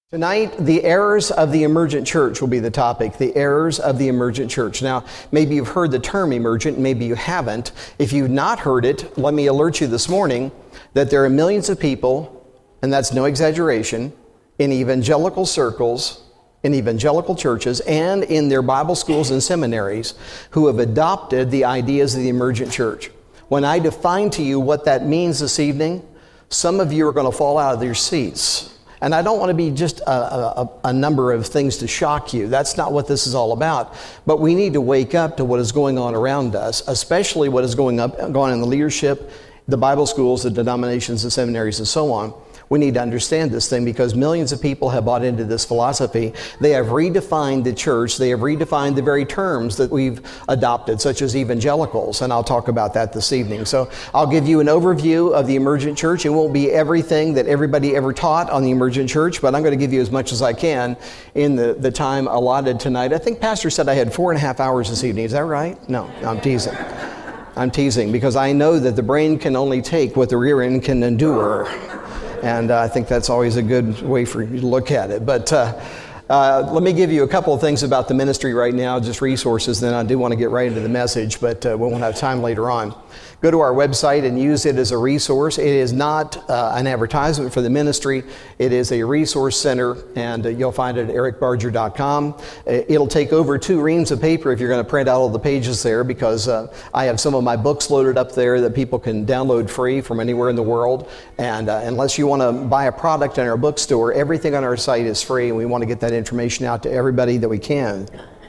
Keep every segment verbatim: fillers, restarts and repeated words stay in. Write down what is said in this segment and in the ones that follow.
Tonight, the errors of the emergent church will be the topic, the errors of the emergent church. Now, maybe you've heard the term emergent, maybe you haven't. If you've not heard it, let me alert you this morning that there are millions of people, and that's no exaggeration, in evangelical circles, in evangelical churches, and in their Bible schools and seminaries who have adopted the ideas of the emergent church. When I define to you what that means this evening, some of you are going to fall out of your seats. And I don't want to be just a, a, a number of things to shock you. That's not what this is all about. But we need to wake up to what is going on around us, especially what is going up, going on in the leadership, the Bible schools, the denominations, the seminaries, and so on. We need to understand this thing because millions of people have bought into this philosophy. They have redefined the church. They have redefined the very terms that we've adopted, such as evangelicals, and I'll talk about that this evening. So I'll give you an overview of the emergent church. It won't be everything that everybody ever taught on the emergent church, but I'm going to give you as much as I can in the, the time allotted tonight. I think Pastor said I had four and a half hours this evening. Is that right? No, I'm teasing. I'm teasing because I know that the brain can only take what the rear end can endure. And uh, I think that's always a good way for you to look at it. But uh, uh, let me give you a couple of things about the ministry right now, just resources. Then I do want to get right into the message, but uh, we won't have time later on. Go to our website and use it as a resource. It is not uh, an advertisement for the ministry. It is a resource center, and uh, you'll find it at eric barger dot com. It'll take over two reams of paper if you're going to print out all the pages there, because uh, I have some of my books loaded up there that people can download free from anywhere in the world. And uh, unless you want to buy a product in our bookstore, everything on our site is free, and we want to get that information out to everybody that we can.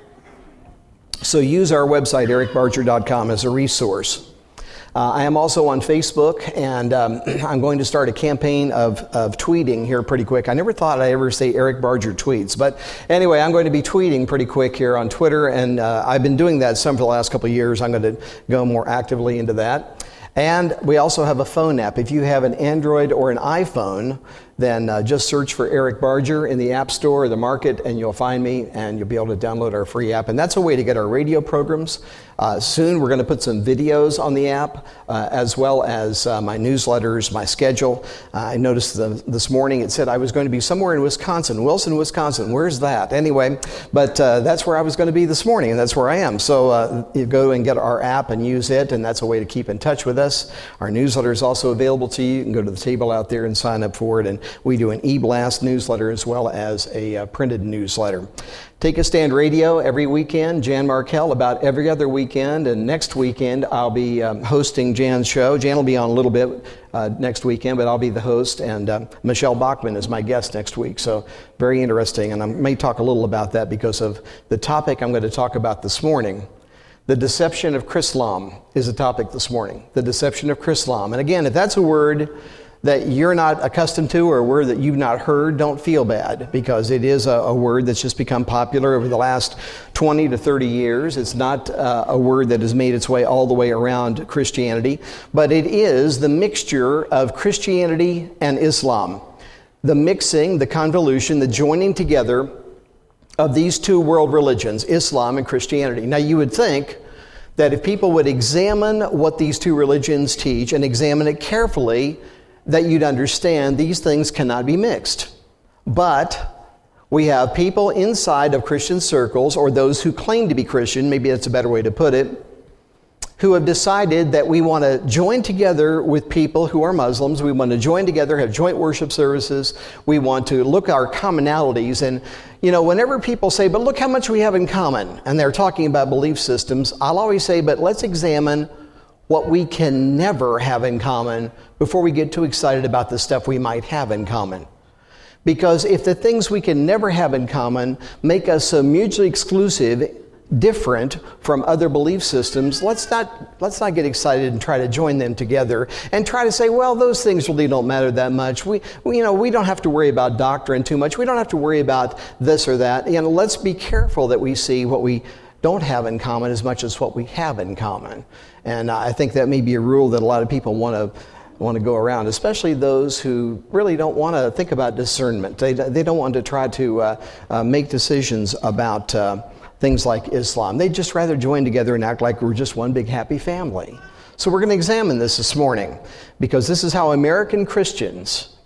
So use our website, eric barger dot com, as a resource. Uh, I am also on Facebook, and um, I'm going to start a campaign of, of tweeting here pretty quick. I never thought I'd ever say Eric Barger tweets, but anyway, I'm going to be tweeting pretty quick here on Twitter, and uh, I've been doing that some for the last couple of years. I'm going to go more actively into that. And we also have a phone app. If you have an Android or an iPhone, then uh, just search for Eric Barger in the App Store or the Market, and you'll find me, and you'll be able to download our free app. And that's a way to get our radio programs. Uh, soon we're going to put some videos on the app, uh, as well as uh, my newsletters, my schedule. Uh, I noticed the, this morning it said I was going to be somewhere in Wisconsin, Wilson, Wisconsin. Where's that? Anyway, but uh, that's where I was going to be this morning, and that's where I am. So uh, you go and get our app and use it, and that's a way to keep in touch with us. Our newsletter is also available to you. You can go to the table out there and sign up for it. And we do an e-blast newsletter as well as a uh, printed newsletter. Take a Stand Radio every weekend. Jan Markell about every other weekend. And next weekend, I'll be um, hosting Jan's show. Jan will be on a little bit uh, next weekend, but I'll be the host. And uh, Michelle Bachman is my guest next week. So very interesting. And I may talk a little about that because of the topic I'm going to talk about this morning. The deception of Chrislam is a topic this morning. The deception of Chrislam. And again, if that's a word that you're not accustomed to or a word that you've not heard, don't feel bad, because it is a, a word that's just become popular over the last twenty to thirty years. It's not uh, a word that has made its way all the way around Christianity, but it is the mixture of Christianity and Islam. The mixing, the convolution, the joining together of these two world religions, Islam and Christianity. Now, you would think that if people would examine what these two religions teach and examine it carefully, that you'd understand these things cannot be mixed. But we have people inside of Christian circles, or those who claim to be Christian, maybe that's a better way to put it, who have decided that we want to join together with people who are Muslims. We want to join together, have joint worship services. We want to look at our commonalities. And, you know, whenever people say, but look how much we have in common, and they're talking about belief systems, I'll always say, but let's examine what we can never have in common before we get too excited about the stuff we might have in common. Because if the things we can never have in common make us so mutually exclusive, different from other belief systems, let's not let's not get excited and try to join them together and try to say, well, those things really don't matter that much. We, we you know, we don't have to worry about doctrine too much. We don't have to worry about this or that. You know, let's be careful that we see what we don't have in common as much as what we have in common. And I think that may be a rule that a lot of people want to want to go around, especially those who really don't want to think about discernment. They they don't want to try to uh, uh, make decisions about uh, things like Islam. They'd just rather join together and act like we're just one big happy family. So we're going to examine this this morning, because this is how American Christians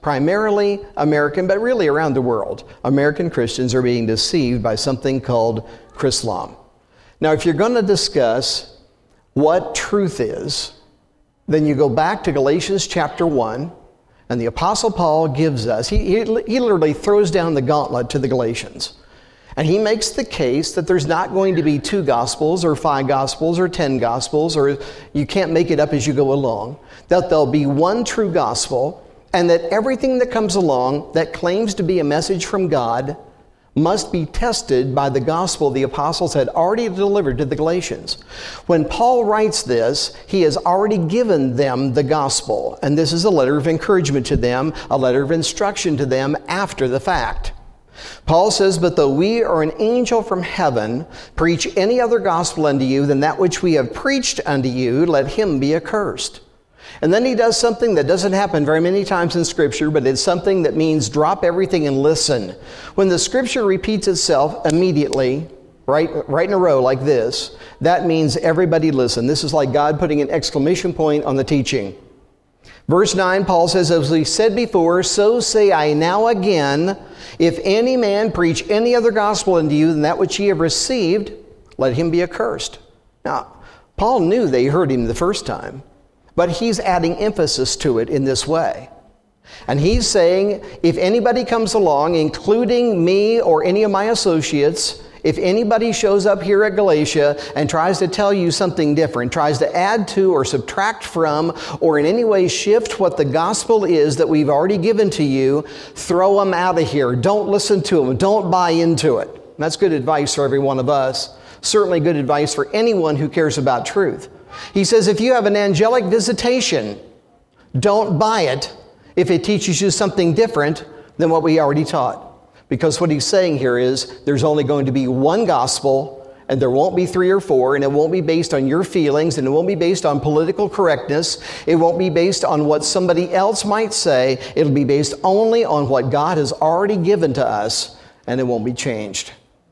primarily American, but really around the world, American Christians are being deceived by something called Chrislam. Now, if you're going to discuss what truth is, then you go back to Galatians chapter one, and the Apostle Paul gives us, he, he, he literally throws down the gauntlet to the Galatians. And he makes the case that there's not going to be two gospels or five gospels or ten gospels, or you can't make it up as you go along, that there'll be one true gospel, and that everything that comes along that claims to be a message from God must be tested by the gospel the apostles had already delivered to the Galatians. When Paul writes this, he has already given them the gospel, and this is a letter of encouragement to them, a letter of instruction to them after the fact. Paul says, "But though we or an angel from heaven preach any other gospel unto you than that which we have preached unto you, let him be accursed." And then he does something that doesn't happen very many times in Scripture, but it's something that means drop everything and listen. When the Scripture repeats itself immediately, right, right in a row like this, that means everybody listen. This is like God putting an exclamation point on the teaching. Verse nine, Paul says, "As we said before, so say I now again, if any man preach any other gospel unto you than that which ye have received, let him be accursed." Now, Paul knew they heard him the first time, but he's adding emphasis to it in this way. And he's saying, if anybody comes along, including me or any of my associates, if anybody shows up here at Galatia and tries to tell you something different, tries to add to or subtract from, or in any way shift what the gospel is that we've already given to you, throw them out of here. Don't listen to them. Don't buy into it. And that's good advice for every one of us. Certainly good advice for anyone who cares about truth. He says, if you have an angelic visitation, don't buy it if it teaches you something different than what we already taught. Because what he's saying here is there's only going to be one gospel, and there won't be three or four, and it won't be based on your feelings, and it won't be based on political correctness. It won't be based on what somebody else might say. It'll be based only on what God has already given to us, and it won't be changed.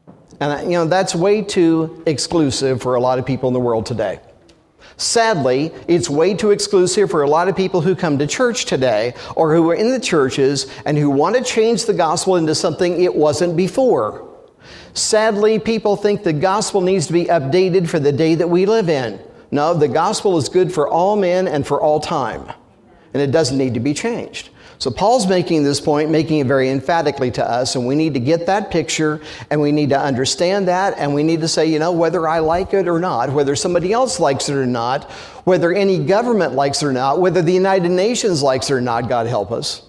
And you know, that's way too exclusive for a lot of people in the world today. Sadly, it's way too exclusive for a lot of people who come to church today or who are in the churches and who want to change the gospel into something it wasn't before. Sadly, people think the gospel needs to be updated for the day that we live in. No, the gospel is good for all men and for all time, and it doesn't need to be changed. So Paul's making this point, making it very emphatically to us, and we need to get that picture, and we need to understand that, and we need to say, you know, whether I like it or not, whether somebody else likes it or not, whether any government likes it or not, whether the United Nations likes it or not, God help us.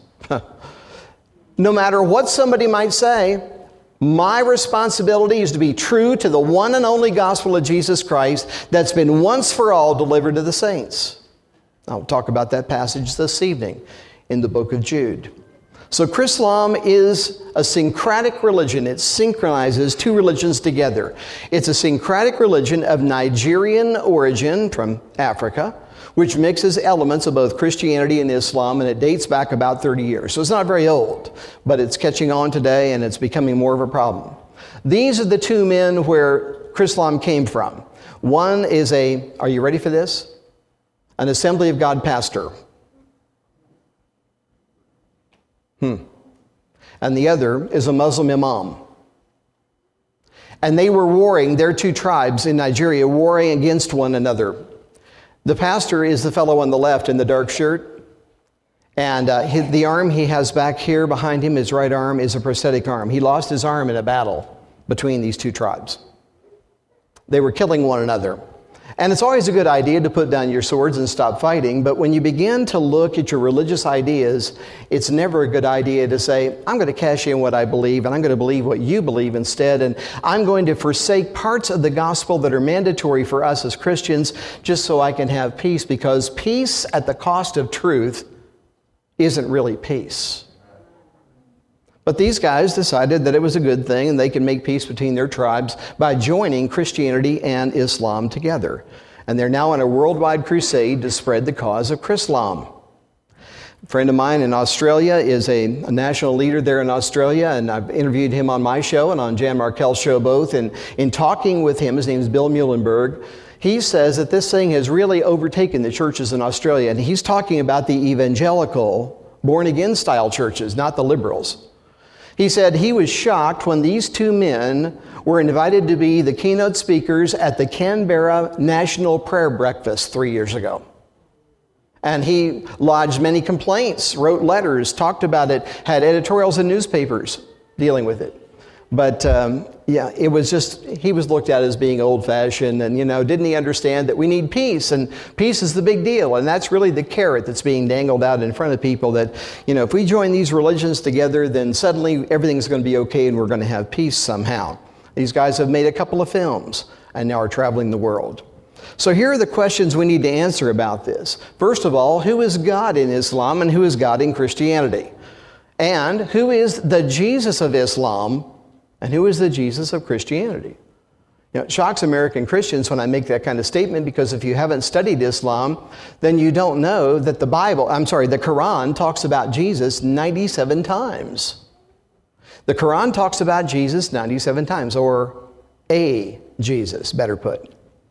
No matter what somebody might say, my responsibility is to be true to the one and only gospel of Jesus Christ that's been once for all delivered to the saints. I'll talk about that passage this evening in the book of Jude. So Chrislam is a syncretic religion. It synchronizes two religions together. It's a syncretic religion of Nigerian origin from Africa, which mixes elements of both Christianity and Islam, and it dates back about thirty years. So it's not very old, but it's catching on today and it's becoming more of a problem. These are the two men where Chrislam came from. One is a, are you ready for this? An Assembly of God pastor. Hmm. And the other is a Muslim imam. And they were warring, their two tribes in Nigeria, warring against one another. The pastor is the fellow on the left in the dark shirt. And uh, his, the arm he has back here behind him, his right arm, is a prosthetic arm. He lost his arm in a battle between these two tribes. They were killing one another. And it's always a good idea to put down your swords and stop fighting, but when you begin to look at your religious ideas, it's never a good idea to say, I'm going to cash in what I believe, and I'm going to believe what you believe instead, and I'm going to forsake parts of the gospel that are mandatory for us as Christians just so I can have peace, because peace at the cost of truth isn't really peace. But these guys decided that it was a good thing and they could make peace between their tribes by joining Christianity and Islam together. And they're now on a worldwide crusade to spread the cause of Chrislam. A friend of mine in Australia is a, a national leader there in Australia, and I've interviewed him on my show and on Jan Markell's show both. And in talking with him, his name is Bill Muhlenberg, he says that this thing has really overtaken the churches in Australia. And he's talking about the evangelical born-again style churches, not the liberals. He said he was shocked when these two men were invited to be the keynote speakers at the Canberra National Prayer Breakfast three years ago. And he lodged many complaints, wrote letters, talked about it, had editorials in newspapers dealing with it. But um, yeah, it was just, he was looked at as being old-fashioned, and, you know, didn't he understand that we need peace, and peace is the big deal, and that's really the carrot that's being dangled out in front of people, that, you know, if we join these religions together, then suddenly everything's going to be okay and we're going to have peace somehow. These guys have made a couple of films and now are traveling the world. So here are the questions we need to answer about this. First of all, who is God in Islam and who is God in Christianity? And who is the Jesus of Islam and who is the Jesus of Christianity? You know, it shocks American Christians when I make that kind of statement, because if you haven't studied Islam, then you don't know that the Bible, I'm sorry, the Quran talks about Jesus ninety-seven times. The Quran talks about Jesus ninety-seven times, or a Jesus, better put.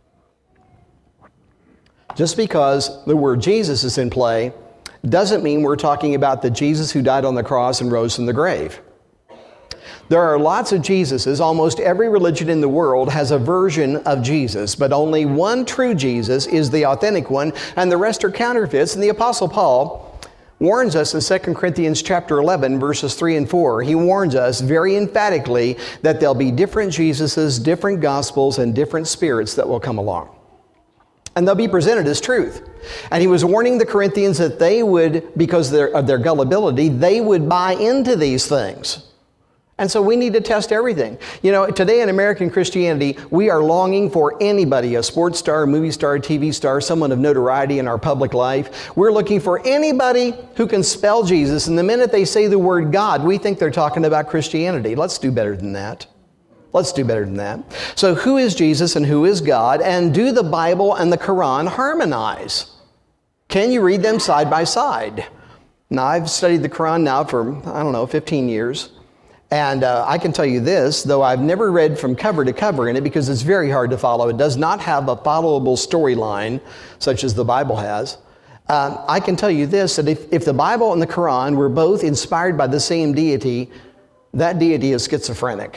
Just because the word Jesus is in play doesn't mean we're talking about the Jesus who died on the cross and rose from the grave. There are lots of Jesuses. Almost every religion in the world has a version of Jesus, but only one true Jesus is the authentic one, and the rest are counterfeits. And the Apostle Paul warns us in Second Corinthians chapter eleven, verses three and four. He warns us very emphatically that there'll be different Jesuses, different gospels, and different spirits that will come along. And they'll be presented as truth. And he was warning the Corinthians that they would, because of their, of their gullibility, they would buy into these things. And so we need to test everything. You know, today in American Christianity, we are longing for anybody, a sports star, movie star, T V star, someone of notoriety in our public life. We're looking for anybody who can spell Jesus. And the minute they say the word God, we think they're talking about Christianity. Let's do better than that. Let's do better than that. So who is Jesus and who is God? And do the Bible and the Quran harmonize? Can you read them side by side? Now, I've studied the Quran now for, I don't know, fifteen years. And uh, I can tell you this, though I've never read from cover to cover in it because it's very hard to follow. It does not have a followable storyline such as the Bible has. Uh, I can tell you this, that if, if the Bible and the Quran were both inspired by the same deity, that deity is schizophrenic.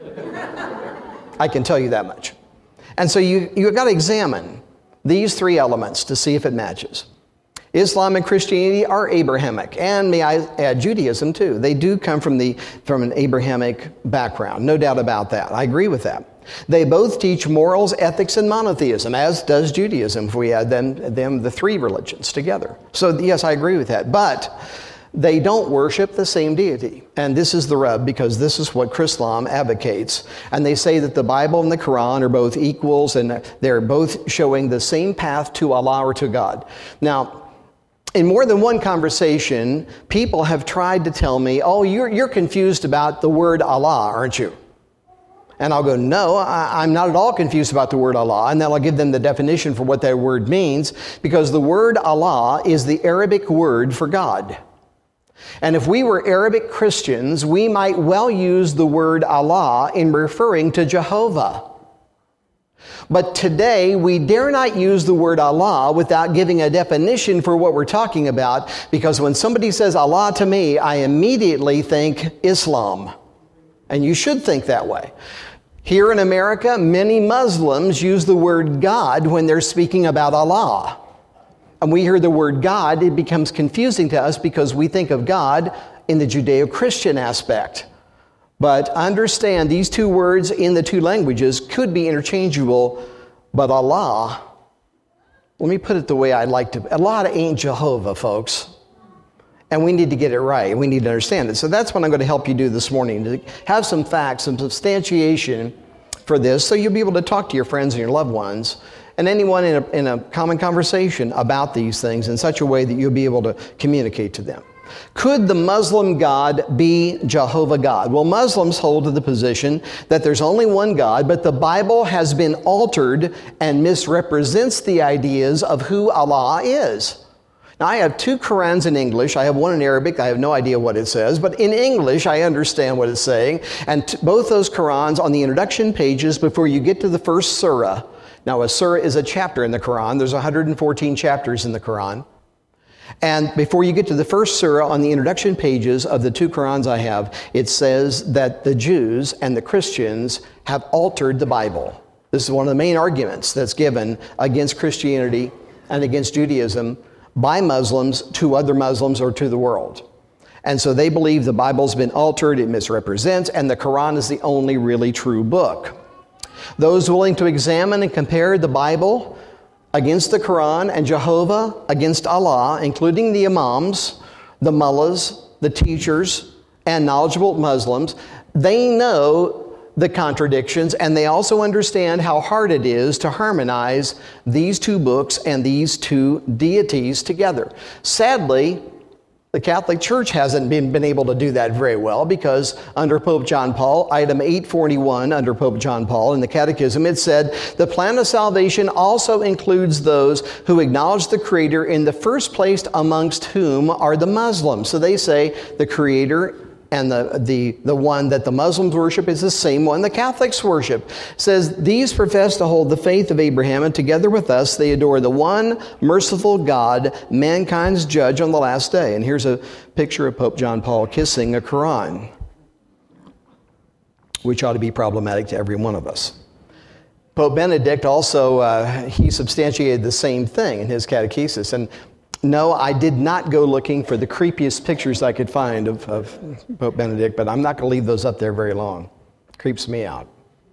I can tell you that much. And so you, you've got to examine these three elements to see if it matches. Islam and Christianity are Abrahamic, and may I add Judaism too. They do come from the from an Abrahamic background, no doubt about that. I agree with that. They both teach morals, ethics, and monotheism, as does Judaism, if we add them, them the three religions together. So yes, I agree with that. But they don't worship the same deity. And this is the rub, because this is what Chrislam advocates. And they say that the Bible and the Quran are both equals, and they're both showing the same path to Allah or to God. Now, in more than one conversation, people have tried to tell me, oh, you're, you're confused about the word Allah, aren't you? And I'll go, no, I, I'm not at all confused about the word Allah. And then I'll give them the definition for what that word means, because the word Allah is the Arabic word for God. And if we were Arabic Christians, we might well use the word Allah in referring to Jehovah. But today, we dare not use the word Allah without giving a definition for what we're talking about, because when somebody says Allah to me, I immediately think Islam. And you should think that way. Here in America, many Muslims use the word God when they're speaking about Allah. And we hear the word God, it becomes confusing to us because we think of God in the Judeo-Christian aspect. But understand, these two words in the two languages could be interchangeable, but Allah, let me put it the way I like to, Allah ain't Jehovah, folks. And we need to get it right. We need to understand it. So that's what I'm going to help you do this morning, to have some facts, some substantiation for this, so you'll be able to talk to your friends and your loved ones and anyone in a, in a common conversation about these things in such a way that you'll be able to communicate to them. Could the Muslim God be Jehovah God? Well, Muslims hold to the position that there's only one God, but the Bible has been altered and misrepresents the ideas of who Allah is. Now, I have two Qurans in English. I have one in Arabic. I have no idea what it says, but in English, I understand what it's saying. And t- both those Qurans, on the introduction pages, before you get to the first surah. Now, a surah is a chapter in the Quran. There's one hundred fourteen chapters in the Quran. And before you get to the first surah, on the introduction pages of the two Qurans I have, it says that the Jews and the Christians have altered the Bible. This is one of the main arguments that's given against Christianity and against Judaism by Muslims to other Muslims or to the world. And so they believe the Bible's been altered, it misrepresents, and the Quran is the only really true book. Those willing to examine and compare the Bible against the Quran and Jehovah against Allah, including the imams, the mullahs, the teachers, and knowledgeable Muslims, they know the contradictions, and they also understand how hard it is to harmonize these two books and these two deities together. Sadly, the Catholic Church hasn't been, been able to do that very well, because under Pope John Paul, item eight forty-one under Pope John Paul in the Catechism, it said, the plan of salvation also includes those who acknowledge the Creator in the first place, amongst whom are the Muslims. So they say the Creator and the, the, the one that the Muslims worship is the same one the Catholics worship. It says, these profess to hold the faith of Abraham, and together with us they adore the one merciful God, mankind's judge on the last day. And here's a picture of Pope John Paul kissing a Quran, which ought to be problematic to every one of us. Pope Benedict also, uh, he substantiated the same thing in his catechesis. And no, I did not go looking for the creepiest pictures I could find of, of Pope Benedict, but I'm not going to leave those up there very long. It creeps me out.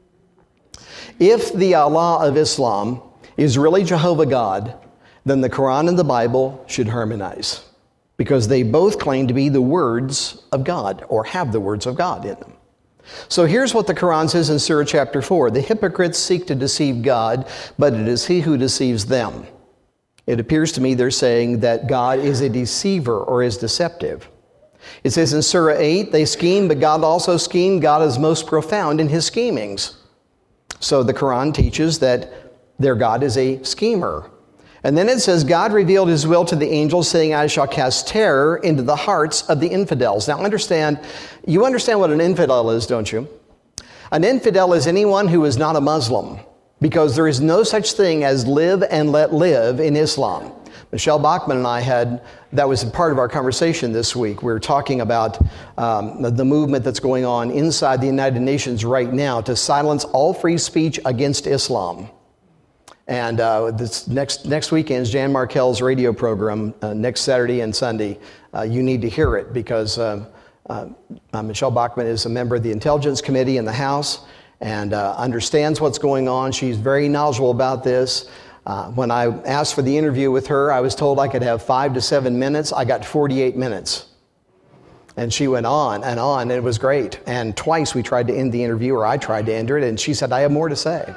If the Allah of Islam is really Jehovah God, then the Quran and the Bible should harmonize, because they both claim to be the words of God, or have the words of God in them. So here's what the Quran says in Surah chapter four. The hypocrites seek to deceive God, but it is He who deceives them. It appears to me they're saying that God is a deceiver or is deceptive. It says in Surah eight, they scheme, but God also schemed. God is most profound in His schemings. So the Quran teaches that their God is a schemer. And then it says, God revealed His will to the angels, saying, I shall cast terror into the hearts of the infidels. Now understand, you understand what an infidel is, don't you? An infidel is anyone who is not a Muslim, because there is no such thing as live and let live in Islam. Michelle Bachman and I had, that was part of our conversation this week. We were talking about um, the movement that's going on inside the United Nations right now to silence all free speech against Islam. And uh, this next next weekend's Jan Markell's radio program, uh, next Saturday and Sunday. Uh, you need to hear it, because uh, uh, uh, Michelle Bachman is a member of the Intelligence Committee in the House, and uh, understands what's going on. She's very knowledgeable about this. Uh, when I asked for the interview with her, I was told I could have five to seven minutes. I got forty-eight minutes. And she went on and on, and it was great. And twice we tried to end the interview, or I tried to end it, and she said, I have more to say.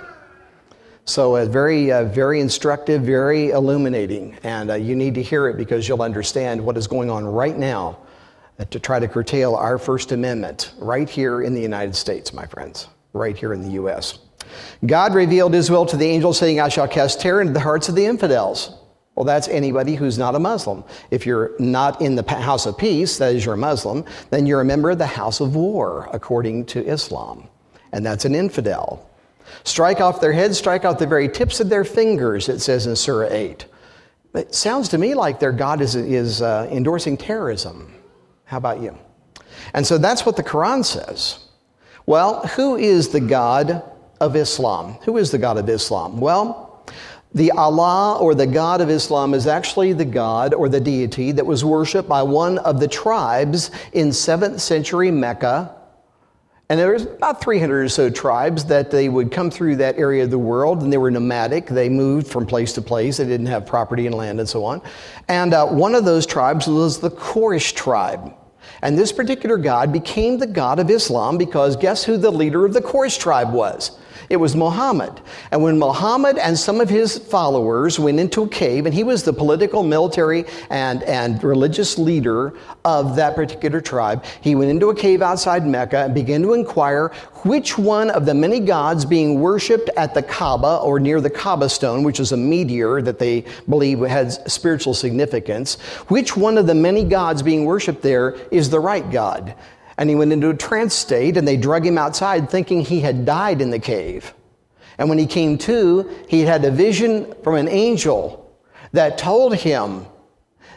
So uh, very, uh, very instructive, very illuminating. And uh, you need to hear it, because you'll understand what is going on right now uh, to try to curtail our First Amendment right here in the United States, my friends. Right here in the U S God revealed His will to the angels, saying, I shall cast terror into the hearts of the infidels. Well, that's anybody who's not a Muslim. If you're not in the house of peace, that is, you're a Muslim, then you're a member of the house of war, according to Islam. And that's an infidel. Strike off their heads, strike out the very tips of their fingers, it says in Surah eight. It sounds to me like their God is, is uh, endorsing terrorism. How about you? And so that's what the Quran says. Well, who is the God of Islam? Who is the God of Islam? Well, the Allah, or the God of Islam, is actually the God or the deity that was worshipped by one of the tribes in seventh century Mecca. And there was about three hundred or so tribes that they would come through that area of the world, and they were nomadic. They moved from place to place. They didn't have property and land and so on. And uh, one of those tribes was the Quraysh tribe. And this particular God became the God of Islam, because guess who the leader of the Quraysh tribe was? It was Muhammad. And when Muhammad and some of his followers went into a cave, and he was the political, military, and, and religious leader of that particular tribe, he went into a cave outside Mecca and began to inquire which one of the many gods being worshipped at the Kaaba, or near the Kaaba stone, which is a meteor that they believe has spiritual significance, which one of the many gods being worshipped there is the right God. And he went into a trance state, and they drug him outside thinking he had died in the cave. And when he came to, he had a vision from an angel that told him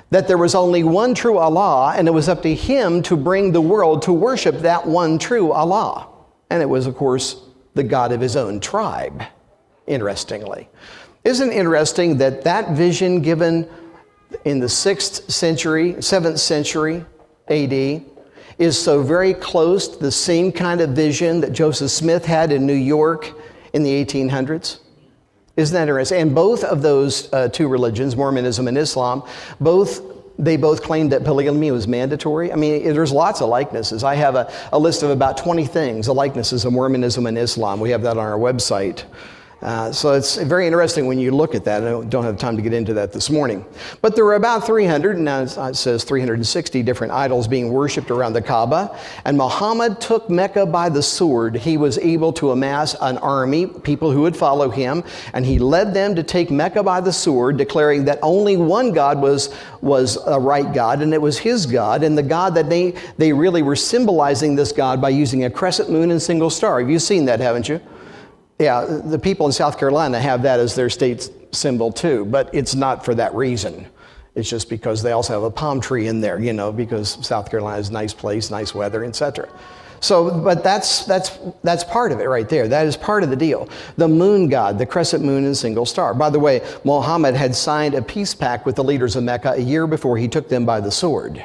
that there was only one true Allah, and it was up to him to bring the world to worship that one true Allah. And it was, of course, the God of his own tribe, interestingly. Isn't it interesting that that vision given in the sixth century, seventh century A D is so very close to the same kind of vision that Joseph Smith had in New York in the eighteen hundreds? Isn't that interesting? And both of those uh, two religions, Mormonism and Islam, both they both claimed that polygamy was mandatory. I mean, there's lots of likenesses. I have a, a list of about twenty things, the likenesses of Mormonism and Islam. We have that on our website. Uh, so it's very interesting when you look at that. I don't have time to get into that this morning. But there were about three hundred, and now it says three hundred sixty different idols being worshipped around the Kaaba. And Muhammad took Mecca by the sword. He was able to amass an army, people who would follow him, and he led them to take Mecca by the sword, declaring that only one God was, was a right God, and it was his God, and the God that they, they really were symbolizing this God by using a crescent moon and single star. Have you seen that, haven't you? Yeah, the people in South Carolina have that as their state symbol too, but it's not for that reason. It's just because they also have a palm tree in there, you know, because South Carolina is a nice place, nice weather, et cetera. So, but that's that's that's part of it right there. That is part of the deal. The moon god, the crescent moon and single star. By the way, Muhammad had signed a peace pact with the leaders of Mecca a year before he took them by the sword.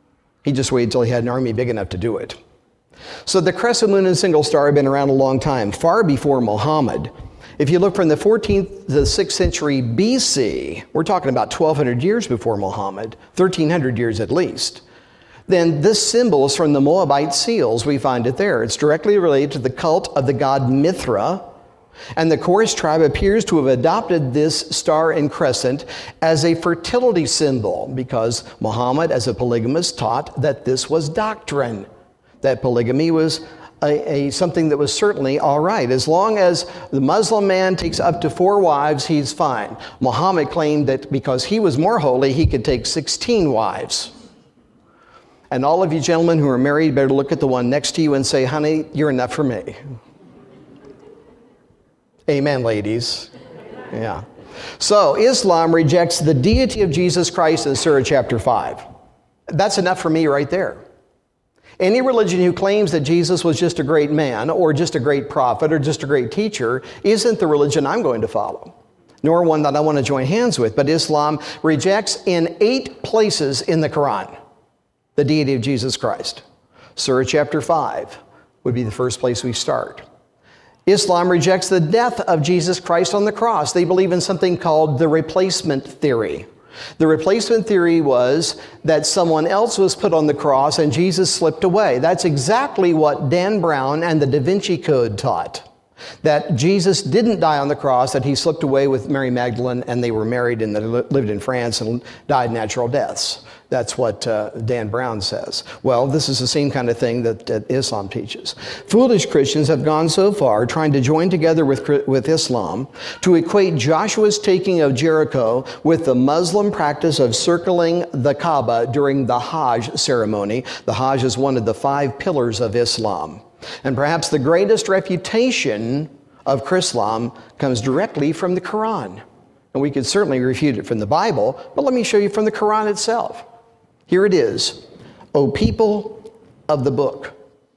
He just waited until he had an army big enough to do it. So the crescent moon and single star have been around a long time, far before Muhammad. If you look from the fourteenth to the sixth century B C, we're talking about twelve hundred years before Muhammad, thirteen hundred years at least, then this symbol is from the Moabite seals. We find it there. It's directly related to the cult of the god Mithra, and the Quraysh tribe appears to have adopted this star and crescent as a fertility symbol because Muhammad, as a polygamist, taught that this was doctrine. That polygamy was a, a, something that was certainly all right. As long as the Muslim man takes up to four wives, he's fine. Muhammad claimed that because he was more holy, he could take sixteen wives. And all of you gentlemen who are married better look at the one next to you and say, honey, you're enough for me. Amen, ladies. Yeah. So Islam rejects the deity of Jesus Christ in Surah chapter five. That's enough for me right there. Any religion who claims that Jesus was just a great man or just a great prophet or just a great teacher isn't the religion I'm going to follow, nor one that I want to join hands with. But Islam rejects in eight places in the Quran the deity of Jesus Christ. Surah chapter five would be the first place we start. Islam rejects the death of Jesus Christ on the cross. They believe in something called the replacement theory. The replacement theory was that someone else was put on the cross and Jesus slipped away. That's exactly what Dan Brown and the Da Vinci Code taught. That Jesus didn't die on the cross, that he slipped away with Mary Magdalene and they were married and they lived in France and died natural deaths. That's what uh, Dan Brown says. Well, this is the same kind of thing that, that Islam teaches. Foolish Christians have gone so far trying to join together with, with Islam to equate Joshua's taking of Jericho with the Muslim practice of circling the Kaaba during the Hajj ceremony. The Hajj is one of the five pillars of Islam. And perhaps the greatest refutation of Chrislam comes directly from the Quran. And we could certainly refute it from the Bible, but let me show you from the Quran itself. Here it is. O people of the book.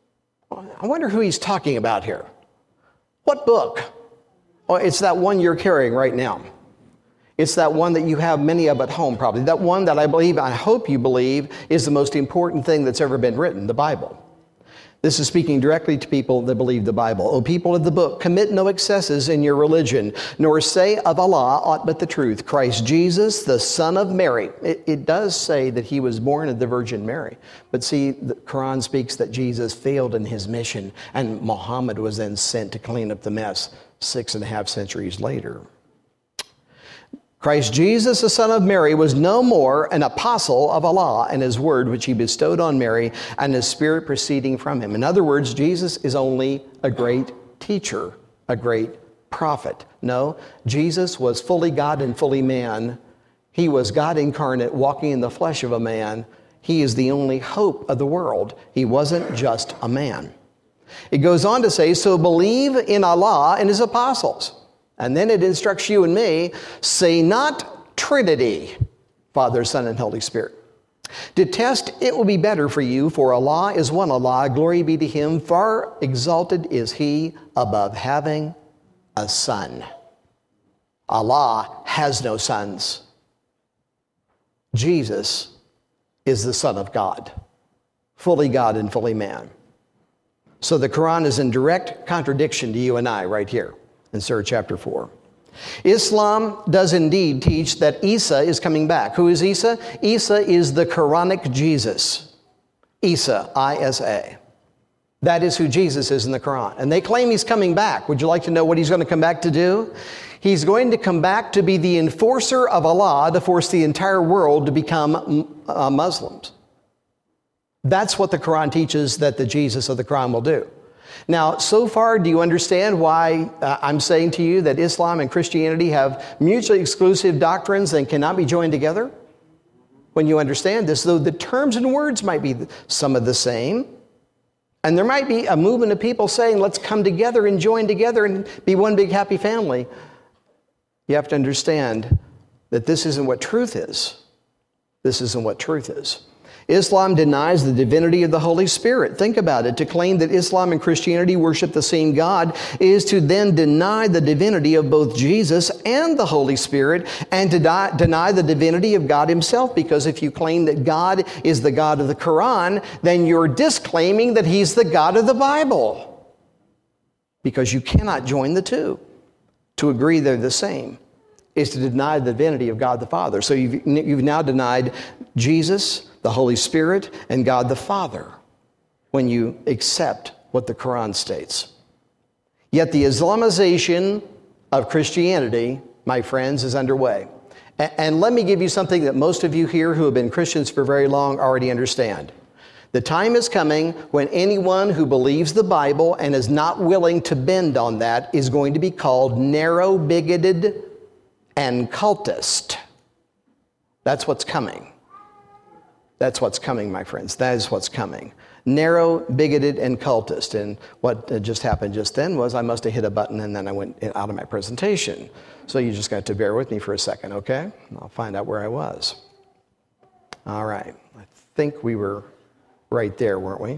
I wonder who he's talking about here. What book? Oh, it's that one you're carrying right now. It's that one that you have many of at home probably. That one that I believe, I hope you believe, is the most important thing that's ever been written, the Bible. This is speaking directly to people that believe the Bible. O people of the book, commit no excesses in your religion, nor say of Allah aught but the truth. Christ Jesus, the son of Mary. It, it does say that he was born of the Virgin Mary. But see, the Quran speaks that Jesus failed in his mission, and Muhammad was then sent to clean up the mess six and a half centuries later. Christ Jesus, the son of Mary, was no more an apostle of Allah and his word which he bestowed on Mary and his spirit proceeding from him. In other words, Jesus is only a great teacher, a great prophet. No, Jesus was fully God and fully man. He was God incarnate, walking in the flesh of a man. He is the only hope of the world. He wasn't just a man. It goes on to say, so believe in Allah and his apostles. And then it instructs you and me, say not Trinity, Father, Son, and Holy Spirit. Detest, it will be better for you, for Allah is one Allah, glory be to him, far exalted is he above having a son. Allah has no sons. Jesus is the Son of God, fully God and fully man. So the Quran is in direct contradiction to you and I right here in Surah chapter four. Islam does indeed teach that Isa is coming back. Who is Isa? Isa is the Quranic Jesus. Isa, I S A. That is who Jesus is in the Quran. And they claim he's coming back. Would you like to know what he's going to come back to do? He's going to come back to be the enforcer of Allah, to force the entire world to become uh, Muslims. That's what the Quran teaches that the Jesus of the Quran will do. Now, so far, do you understand why uh, I'm saying to you that Islam and Christianity have mutually exclusive doctrines and cannot be joined together? When you understand this, though the terms and words might be some of the same, and there might be a movement of people saying, let's come together and join together and be one big happy family. You have to understand that this isn't what truth is. This isn't what truth is. Islam denies the divinity of the Holy Spirit. Think about it. To claim that Islam and Christianity worship the same God is to then deny the divinity of both Jesus and the Holy Spirit, and to di- deny the divinity of God himself, because if you claim that God is the God of the Quran, then you're disclaiming that he's the God of the Bible, because you cannot join the two. To agree they're the same is to deny the divinity of God the Father. So you've, you've now denied Jesus, the Holy Spirit, and God the Father when you accept what the Quran states. Yet the Islamization of Christianity, my friends, is underway. And, and let me give you something that most of you here who have been Christians for very long already understand. The time is coming when anyone who believes the Bible and is not willing to bend on that is going to be called narrow, bigoted, and cultist. That's what's coming. That's what's coming, my friends. That is what's coming. Narrow, bigoted, and cultist. And what just happened just then was I must have hit a button and then I went out of my presentation. So you just got to bear with me for a second, okay? I'll find out where I was. All right. I think we were right there, weren't we?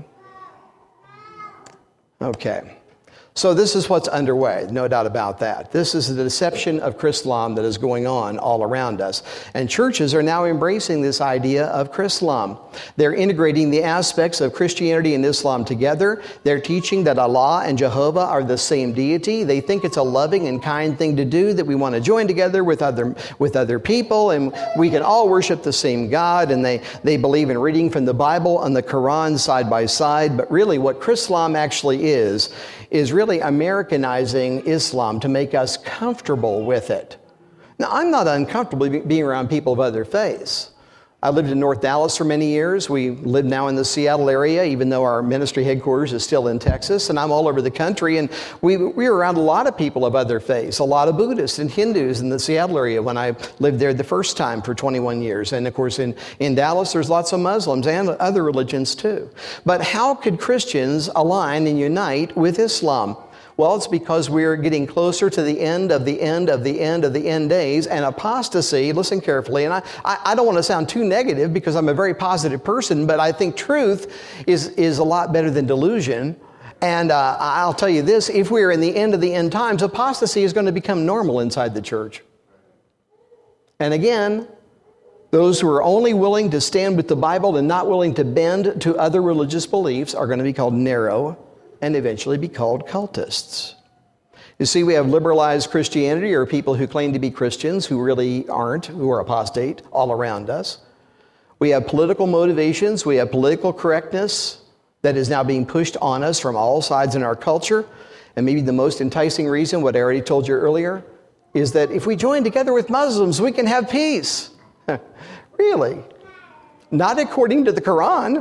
Okay. So this is what's underway, no doubt about that. This is the deception of Chrislam that is going on all around us. And churches are now embracing this idea of Chrislam. They're integrating the aspects of Christianity and Islam together. They're teaching that Allah and Jehovah are the same deity. They think it's a loving and kind thing to do, that we want to join together with other with other people, and we can all worship the same God. And they, they believe in reading from the Bible and the Quran side by side. But really what Chrislam actually is, is really Americanizing Islam to make us comfortable with it. Now, I'm not uncomfortable being around people of other faiths. I lived in North Dallas for many years. We live now in the Seattle area, even though our ministry headquarters is still in Texas, and I'm all over the country. And we, we were around a lot of people of other faiths, a lot of Buddhists and Hindus in the Seattle area when I lived there the first time for twenty-one years. And of course, in, in Dallas, there's lots of Muslims and other religions too. But how could Christians align and unite with Islam? Well, it's because we're getting closer to the end of the end of the end of the end days, and apostasy, listen carefully, and I, I, I don't want to sound too negative because I'm a very positive person, but I think truth is, is a lot better than delusion. And uh, I'll tell you this, if we're in the end of the end times, apostasy is going to become normal inside the church. And again, those who are only willing to stand with the Bible and not willing to bend to other religious beliefs are going to be called narrow and eventually be called cultists. You see, we have liberalized Christianity, or people who claim to be Christians who really aren't, who are apostate all around us. We have political motivations. We have political correctness that is now being pushed on us from all sides in our culture. And maybe the most enticing reason, what I already told you earlier, is that if we join together with Muslims, we can have peace. Really? Not according to the Quran.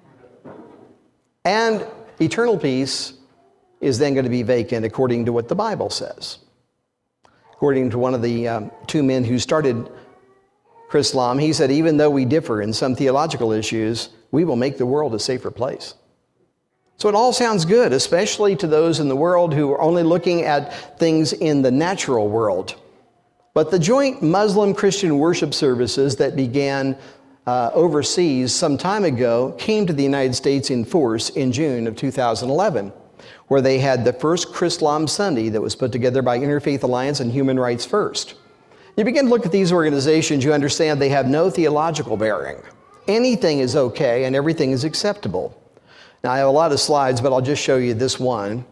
And eternal peace is then going to be vacant according to what the Bible says. According to one of the um, two men who started Chrislam, he said, even though we differ in some theological issues, we will make the world a safer place. So it all sounds good, especially to those in the world who are only looking at things in the natural world. But the joint Muslim-Christian worship services that began uh, overseas some time ago came to the United States in force in June of two thousand eleven, where they had the first Chrislam Sunday that was put together by Interfaith Alliance and Human Rights First. You begin to look at these organizations, you understand they have no theological bearing. Anything is okay and everything is acceptable. Now, I have a lot of slides, but I'll just show you this one,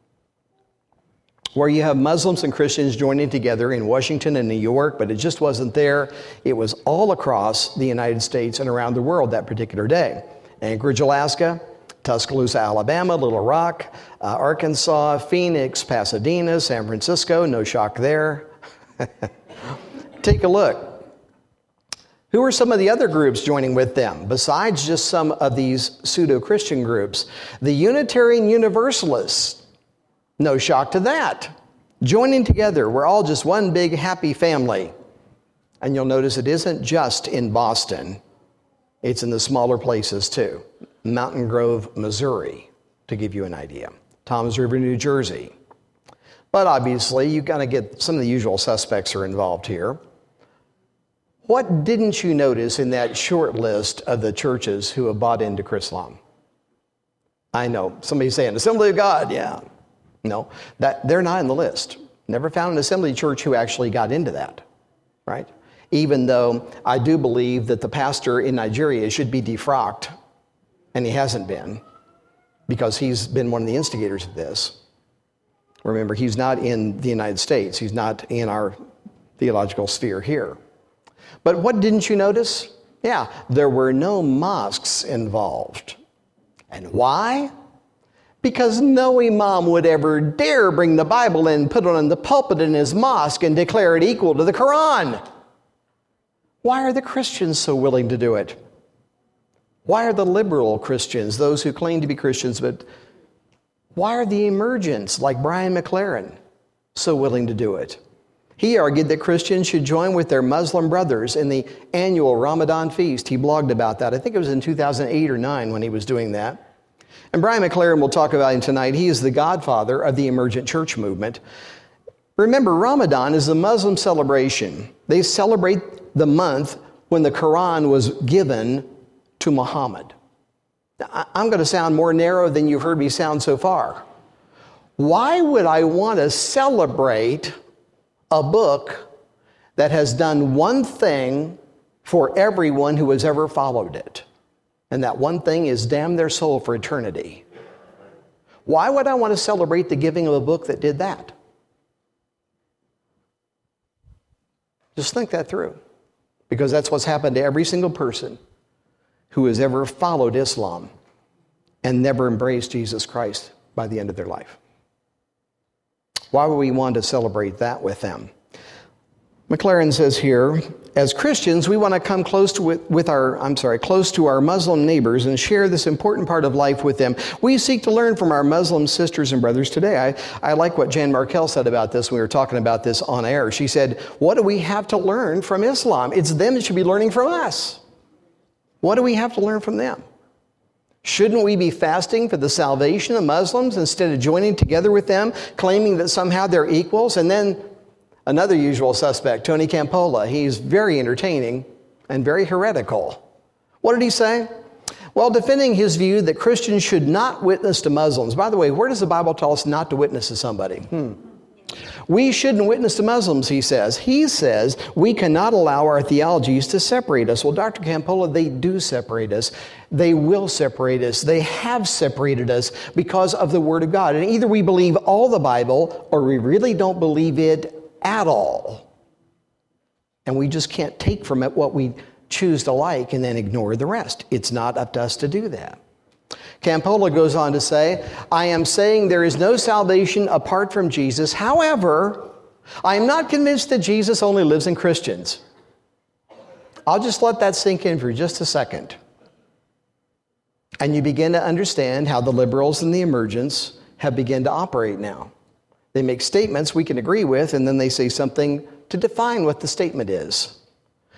where you have Muslims and Christians joining together in Washington and New York, but it just wasn't there. It was all across the United States and around the world that particular day. Anchorage, Alaska, Tuscaloosa, Alabama, Little Rock, uh, Arkansas, Phoenix, Pasadena, San Francisco, no shock there. Take a look. Who are some of the other groups joining with them, besides just some of these pseudo-Christian groups? The Unitarian Universalists, no shock to that. Joining together, we're all just one big happy family. And you'll notice it isn't just in Boston. It's in the smaller places too. Mountain Grove, Missouri, to give you an idea. Toms River, New Jersey. But obviously, you've got to get some of the usual suspects are involved here. What didn't you notice in that short list of the churches who have bought into Chrislam? I know, somebody's saying, Assembly of God, yeah. No, that they're not in the list. Never found an Assembly church who actually got into that, right? Even though I do believe that the pastor in Nigeria should be defrocked, and he hasn't been, because he's been one of the instigators of this. Remember, he's not in the United States. He's not in our theological sphere here. But what didn't you notice? Yeah, there were no mosques involved. And why? Because no imam would ever dare bring the Bible in, put it on the pulpit in his mosque, and declare it equal to the Quran. Why are the Christians so willing to do it? Why are the liberal Christians, those who claim to be Christians, but why are the emergents like Brian McLaren so willing to do it? He argued that Christians should join with their Muslim brothers in the annual Ramadan feast. He blogged about that. I think it was in two thousand eight or nine when he was doing that. And Brian McLaren will talk about him tonight. He is the godfather of the emergent church movement. Remember, Ramadan is a Muslim celebration. They celebrate the month when the Quran was given to Muhammad. Now, I'm going to sound more narrow than you've heard me sound so far. Why would I want to celebrate a book that has done one thing for everyone who has ever followed it? And that one thing is damn their soul for eternity. Why would I want to celebrate the giving of a book that did that? Just think that through. Because that's what's happened to every single person who has ever followed Islam and never embraced Jesus Christ by the end of their life. Why would we want to celebrate that with them? McLaren says here, as Christians, we want to come close to with, with our, I'm sorry, close to our Muslim neighbors and share this important part of life with them. We seek to learn from our Muslim sisters and brothers today. I, I like what Jan Markell said about this when we were talking about this on air. She said, what do we have to learn from Islam? It's them that should be learning from us. What do we have to learn from them? Shouldn't we be fasting for the salvation of Muslims instead of joining together with them, claiming that somehow they're equals? And then another usual suspect, Tony Campola, he's very entertaining and very heretical. What did he say? Well, defending his view that Christians should not witness to Muslims. By the way, where does the Bible tell us not to witness to somebody? Hmm. We shouldn't witness to Muslims, he says. He says we cannot allow our theologies to separate us. Well, Doctor Campola, they do separate us. They will separate us. They have separated us because of the Word of God. And either we believe all the Bible or we really don't believe it at all. And we just can't take from it what we choose to like and then ignore the rest. It's not up to us to do that. Campola goes on to say, I am saying there is no salvation apart from Jesus. However, I am not convinced that Jesus only lives in Christians. I'll just let that sink in for just a second. And you begin to understand how the liberals and the emergents have begun to operate now. They make statements we can agree with, and then they say something to define what the statement is.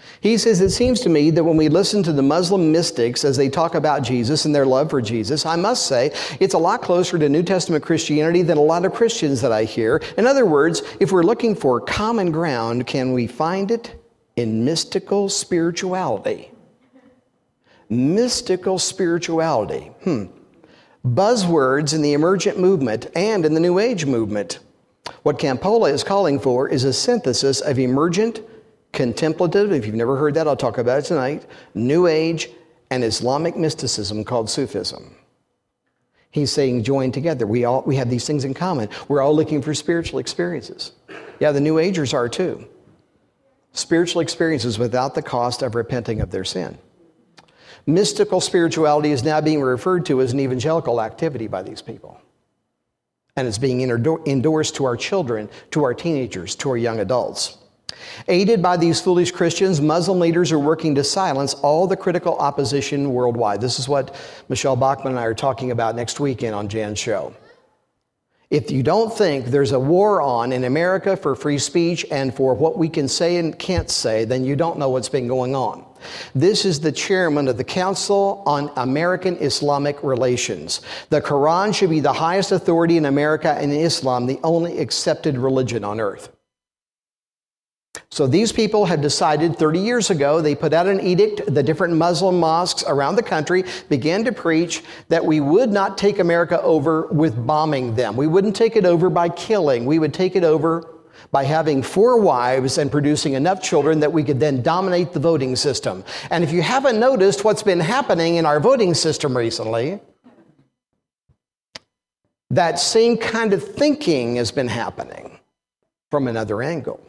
He says, it seems to me that when we listen to the Muslim mystics as they talk about Jesus and their love for Jesus, I must say it's a lot closer to New Testament Christianity than a lot of Christians that I hear. In other words, if we're looking for common ground, can we find it in mystical spirituality? Mystical spirituality. Hmm. Buzzwords in the emergent movement and in the New Age movement. What Campola is calling for is a synthesis of emergent, contemplative, if you've never heard that, I'll talk about it tonight, New Age, and Islamic mysticism called Sufism. He's saying join together. We all we have these things in common. We're all looking for spiritual experiences. Yeah, the New Agers are too. Spiritual experiences without the cost of repenting of their sin. Mystical spirituality is now being referred to as an evangelical activity by these people. And it's being endorsed to our children, to our teenagers, to our young adults. Aided by these foolish Christians, Muslim leaders are working to silence all the critical opposition worldwide. This is what Michelle Bachman and I are talking about next weekend on Jan's show. If you don't think there's a war on in America for free speech and for what we can say and can't say, then you don't know what's been going on. This is the chairman of the Council on American Islamic Relations. The Quran should be the highest authority in America and Islam, the only accepted religion on earth. So these people had decided thirty years ago, they put out an edict, the different Muslim mosques around the country began to preach that we would not take America over with bombing them. We wouldn't take it over by killing. We would take it over by having four wives and producing enough children that we could then dominate the voting system. And if you haven't noticed what's been happening in our voting system recently, that same kind of thinking has been happening from another angle.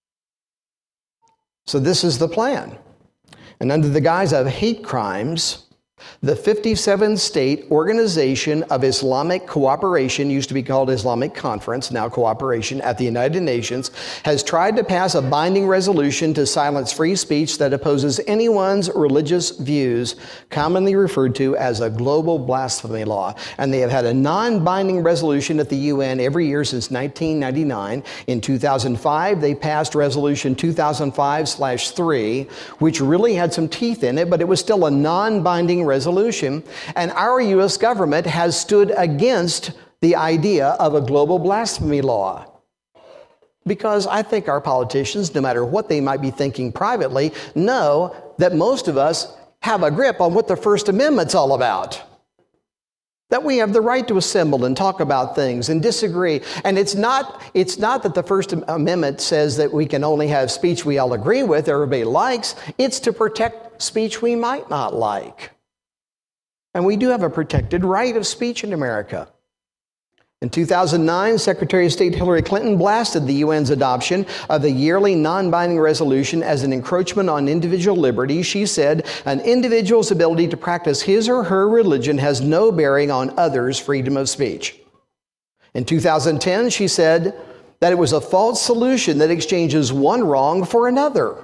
So this is the plan. And under the guise of hate crimes, the fifty-seven state Organization of Islamic Cooperation, used to be called Islamic Conference, now Cooperation, at the United Nations, has tried to pass a binding resolution to silence free speech that opposes anyone's religious views, commonly referred to as a global blasphemy law. And they have had a non-binding resolution at the U N every year since nineteen ninety-nine. In two thousand five, they passed Resolution two thousand five dash three, which really had some teeth in it, but it was still a non-binding resolution, and our U S government has stood against the idea of a global blasphemy law. Because I think our politicians, no matter what they might be thinking privately, know that most of us have a grip on what the First Amendment's all about. That we have the right to assemble and talk about things and disagree. And it's not, it's not that the First Amendment says that we can only have speech we all agree with, everybody likes. It's to protect speech we might not like. And we do have a protected right of speech in America. In two thousand nine, Secretary of State Hillary Clinton blasted the U N's adoption of the yearly non-binding resolution as an encroachment on individual liberty. She said, an individual's ability to practice his or her religion has no bearing on others' freedom of speech. In two thousand ten, she said that it was a false solution that exchanges one wrong for another.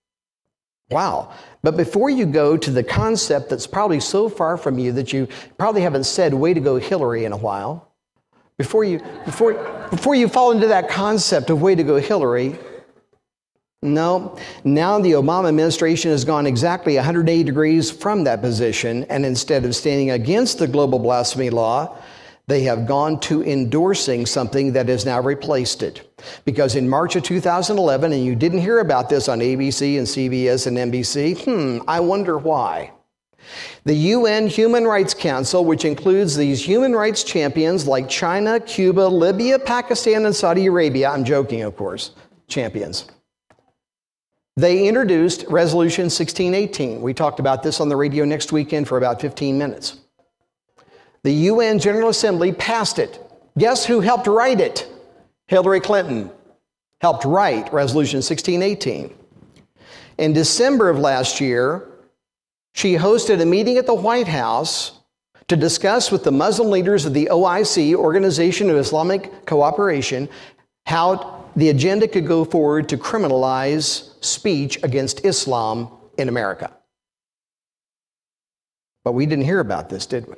Wow. But before you go to the concept that's probably so far from you that you probably haven't said, way to go Hillary, in a while, before you, before, before you fall into that concept of way to go Hillary, no, now the Obama administration has gone exactly one hundred eighty degrees from that position, and instead of standing against the global blasphemy law, they have gone to endorsing something that has now replaced it. Because in March of two thousand eleven, and you didn't hear about this on A B C and C B S and N B C, hmm, I wonder why. The U N Human Rights Council, which includes these human rights champions like China, Cuba, Libya, Pakistan, and Saudi Arabia, I'm joking, of course, champions. They introduced Resolution sixteen eighteen. We talked about this on the radio next weekend for about fifteen minutes. The U N General Assembly passed it. Guess who helped write it? Hillary Clinton helped write Resolution sixteen eighteen. In December of last year, she hosted a meeting at the White House to discuss with the Muslim leaders of the O I C, Organization of Islamic Cooperation, how the agenda could go forward to criminalize speech against Islam in America. But we didn't hear about this, did we?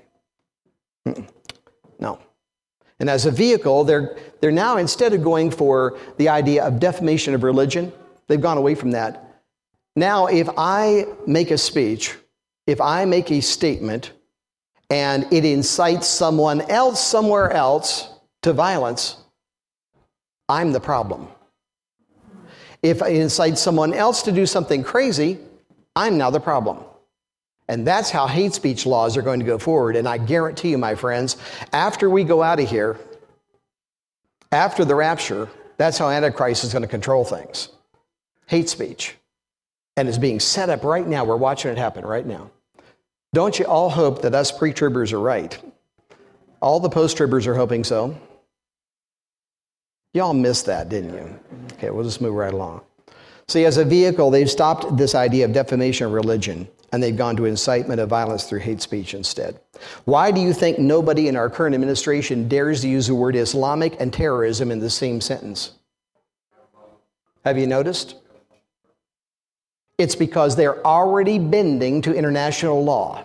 No. And as a vehicle, they're, they're now, instead of going for the idea of defamation of religion, they've gone away from that. Now, if I make a speech, if I make a statement, and it incites someone else somewhere else to violence, I'm the problem. If it incites someone else to do something crazy, I'm now the problem. And that's how hate speech laws are going to go forward. And I guarantee you, my friends, after we go out of here, after the rapture, that's how Antichrist is going to control things. Hate speech. And it's being set up right now. We're watching it happen right now. Don't you all hope that us pre-tribbers are right? All the post-tribbers are hoping so. Y'all missed that, didn't you? Okay, we'll just move right along. See, as a vehicle, they've stopped this idea of defamation of religion, and they've gone to incitement of violence through hate speech instead. Why do you think nobody in our current administration dares to use the word Islamic and terrorism in the same sentence? Have you noticed? It's because they're already bending to international law,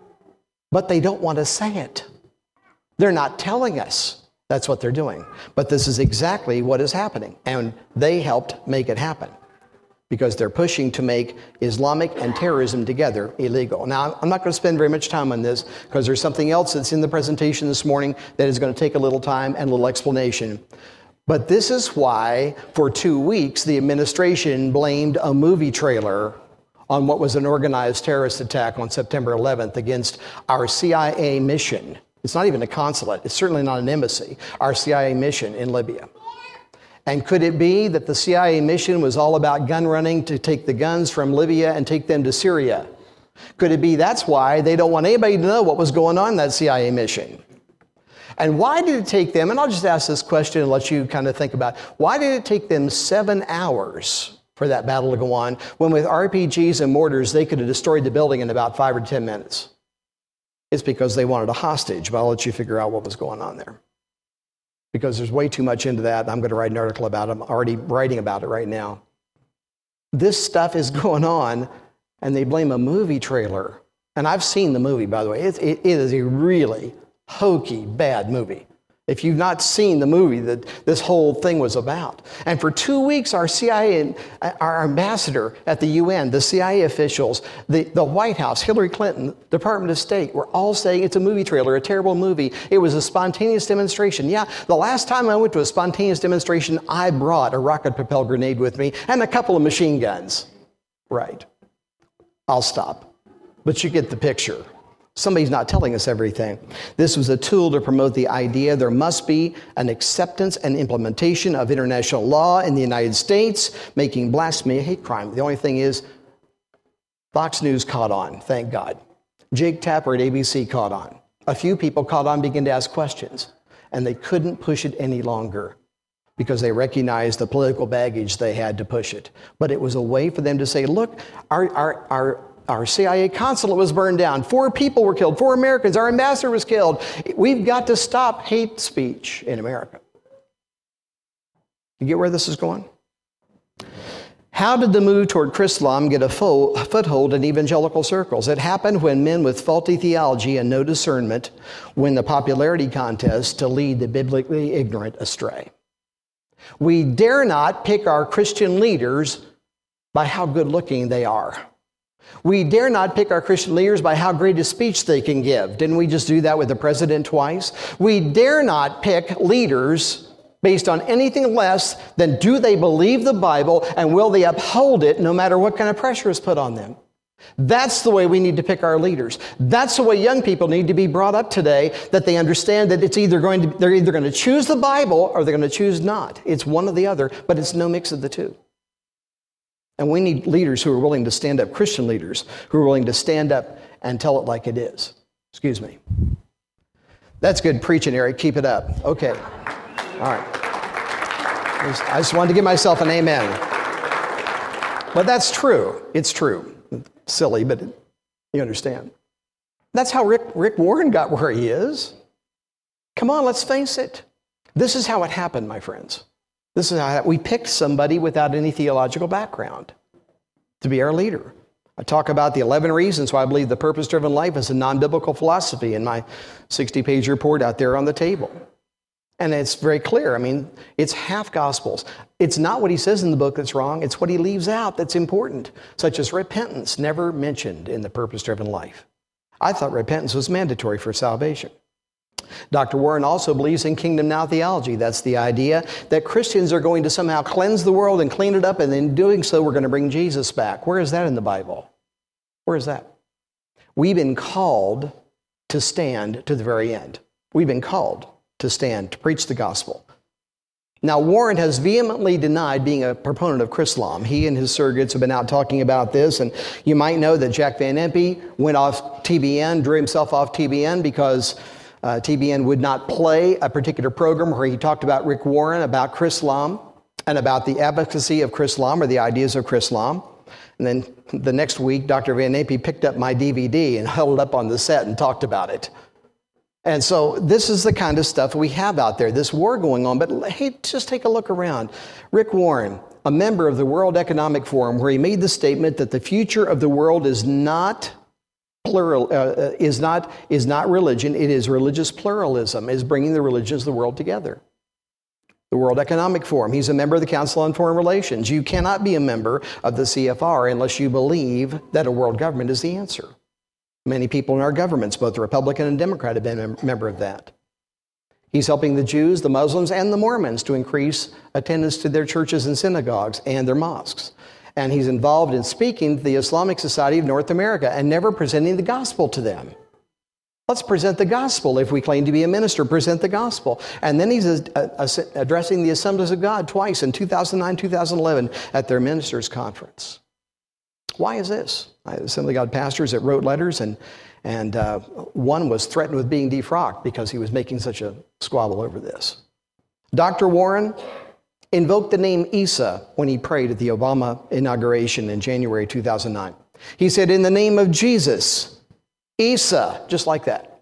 but they don't want to say it. They're not telling us that's what they're doing. But this is exactly what is happening, and they helped make it happen because they're pushing to make Islamic and terrorism together illegal. Now, I'm not going to spend very much time on this because there's something else that's in the presentation this morning that is going to take a little time and a little explanation. But this is why, for two weeks, the administration blamed a movie trailer on what was an organized terrorist attack on September eleventh against our C I A mission. It's not even a consulate. It's certainly not an embassy. Our C I A mission in Libya. And could it be that the C I A mission was all about gun running to take the guns from Libya and take them to Syria? Could it be that's why they don't want anybody to know what was going on in that C I A mission? And why did it take them, and I'll just ask this question and let you kind of think about, why did it take them seven hours for that battle to go on when with R P Gs and mortars they could have destroyed the building in about five or ten minutes? It's because they wanted a hostage, but I'll let you figure out what was going on there. Because there's way too much into that. I'm going to write an article about it. I'm already writing about it right now. This stuff is going on, and they blame a movie trailer. And I've seen the movie, by the way. It, it, it is a really hokey, bad movie. If you've not seen the movie that this whole thing was about. And for two weeks, our C I A, our ambassador at the U N, the C I A officials, the, the White House, Hillary Clinton, Department of State, were all saying it's a movie trailer, a terrible movie. It was a spontaneous demonstration. Yeah, the last time I went to a spontaneous demonstration, I brought a rocket-propelled grenade with me and a couple of machine guns. Right. I'll stop. But you get the picture. Somebody's not telling us everything. This was a tool to promote the idea there must be an acceptance and implementation of international law in the United States, making blasphemy a hate crime. The only thing is, Fox News caught on, thank God. Jake Tapper at A B C caught on. A few people caught on, began to ask questions, and they couldn't push it any longer because they recognized the political baggage they had to push it. But it was a way for them to say, look, our our our Our C I A consulate was burned down. Four people were killed. Four Americans. Our ambassador was killed. We've got to stop hate speech in America. You get where this is going? How did the move toward Chrislam get a fo- foothold in evangelical circles? It happened when men with faulty theology and no discernment win the popularity contest to lead the biblically ignorant astray. We dare not pick our Christian leaders by how good looking they are. We dare not pick our Christian leaders by how great a speech they can give. Didn't we just do that with the president twice? We dare not pick leaders based on anything less than do they believe the Bible and will they uphold it no matter what kind of pressure is put on them. That's the way we need to pick our leaders. That's the way young people need to be brought up today, that they understand that it's either going to, they're either going to choose the Bible or they're going to choose not. It's one or the other, but it's no mix of the two. And we need leaders who are willing to stand up, Christian leaders who are willing to stand up and tell it like it is. Excuse me. That's good preaching, Eric. Keep it up. Okay. All right. I just wanted to give myself an amen. But that's true. It's true. It's silly, but you understand. That's how Rick, Rick Warren got where he is. Come on, let's face it. This is how it happened, my friends. This is how we picked somebody without any theological background to be our leader. I talk about the eleven reasons why I believe the purpose-driven life is a non-biblical philosophy in my sixty-page report out there on the table. And it's very clear. I mean, it's half gospels. It's not what he says in the book that's wrong. It's what he leaves out that's important, such as repentance, never mentioned in the purpose-driven life. I thought repentance was mandatory for salvation. Doctor Warren also believes in kingdom now theology. That's the idea that Christians are going to somehow cleanse the world and clean it up, and in doing so, we're going to bring Jesus back. Where is that in the Bible? Where is that? We've been called to stand to the very end. We've been called to stand, to preach the gospel. Now, Warren has vehemently denied being a proponent of Chrislam. He and his surrogates have been out talking about this, and you might know that Jack Van Impe went off T B N, drew himself off T B N because uh, T B N would not play a particular program where he talked about Rick Warren, about Chrislam, and about the advocacy of Chrislam or the ideas of Chrislam. And then the next week, Doctor Van Impe picked up my D V D and held it up on the set and talked about it. And so this is the kind of stuff we have out there, this war going on. But hey, just take a look around. Rick Warren, a member of the World Economic Forum, where he made the statement that the future of the world is not plural, uh, is not is not religion. It is religious pluralism, is bringing the religions of the world together. The World Economic Forum. He's a member of the Council on Foreign Relations. You cannot be a member of the C F R unless you believe that a world government is the answer. Many people in our governments, both Republican and Democrat, have been a member of that. He's helping the Jews, the Muslims, and the Mormons to increase attendance to their churches and synagogues and their mosques. And he's involved in speaking to the Islamic Society of North America and never presenting the gospel to them. Let's present the gospel. If we claim to be a minister, present the gospel. And then he's addressing the Assemblies of God twice in two thousand nine, two thousand eleven at their ministers' conference. Why is this? Assembly of God pastors that wrote letters, and, and uh, one was threatened with being defrocked because he was making such a squabble over this. Doctor Warren invoked the name Isa when he prayed at the Obama inauguration in January two thousand nine. He said, "In the name of Jesus, Isa," just like that.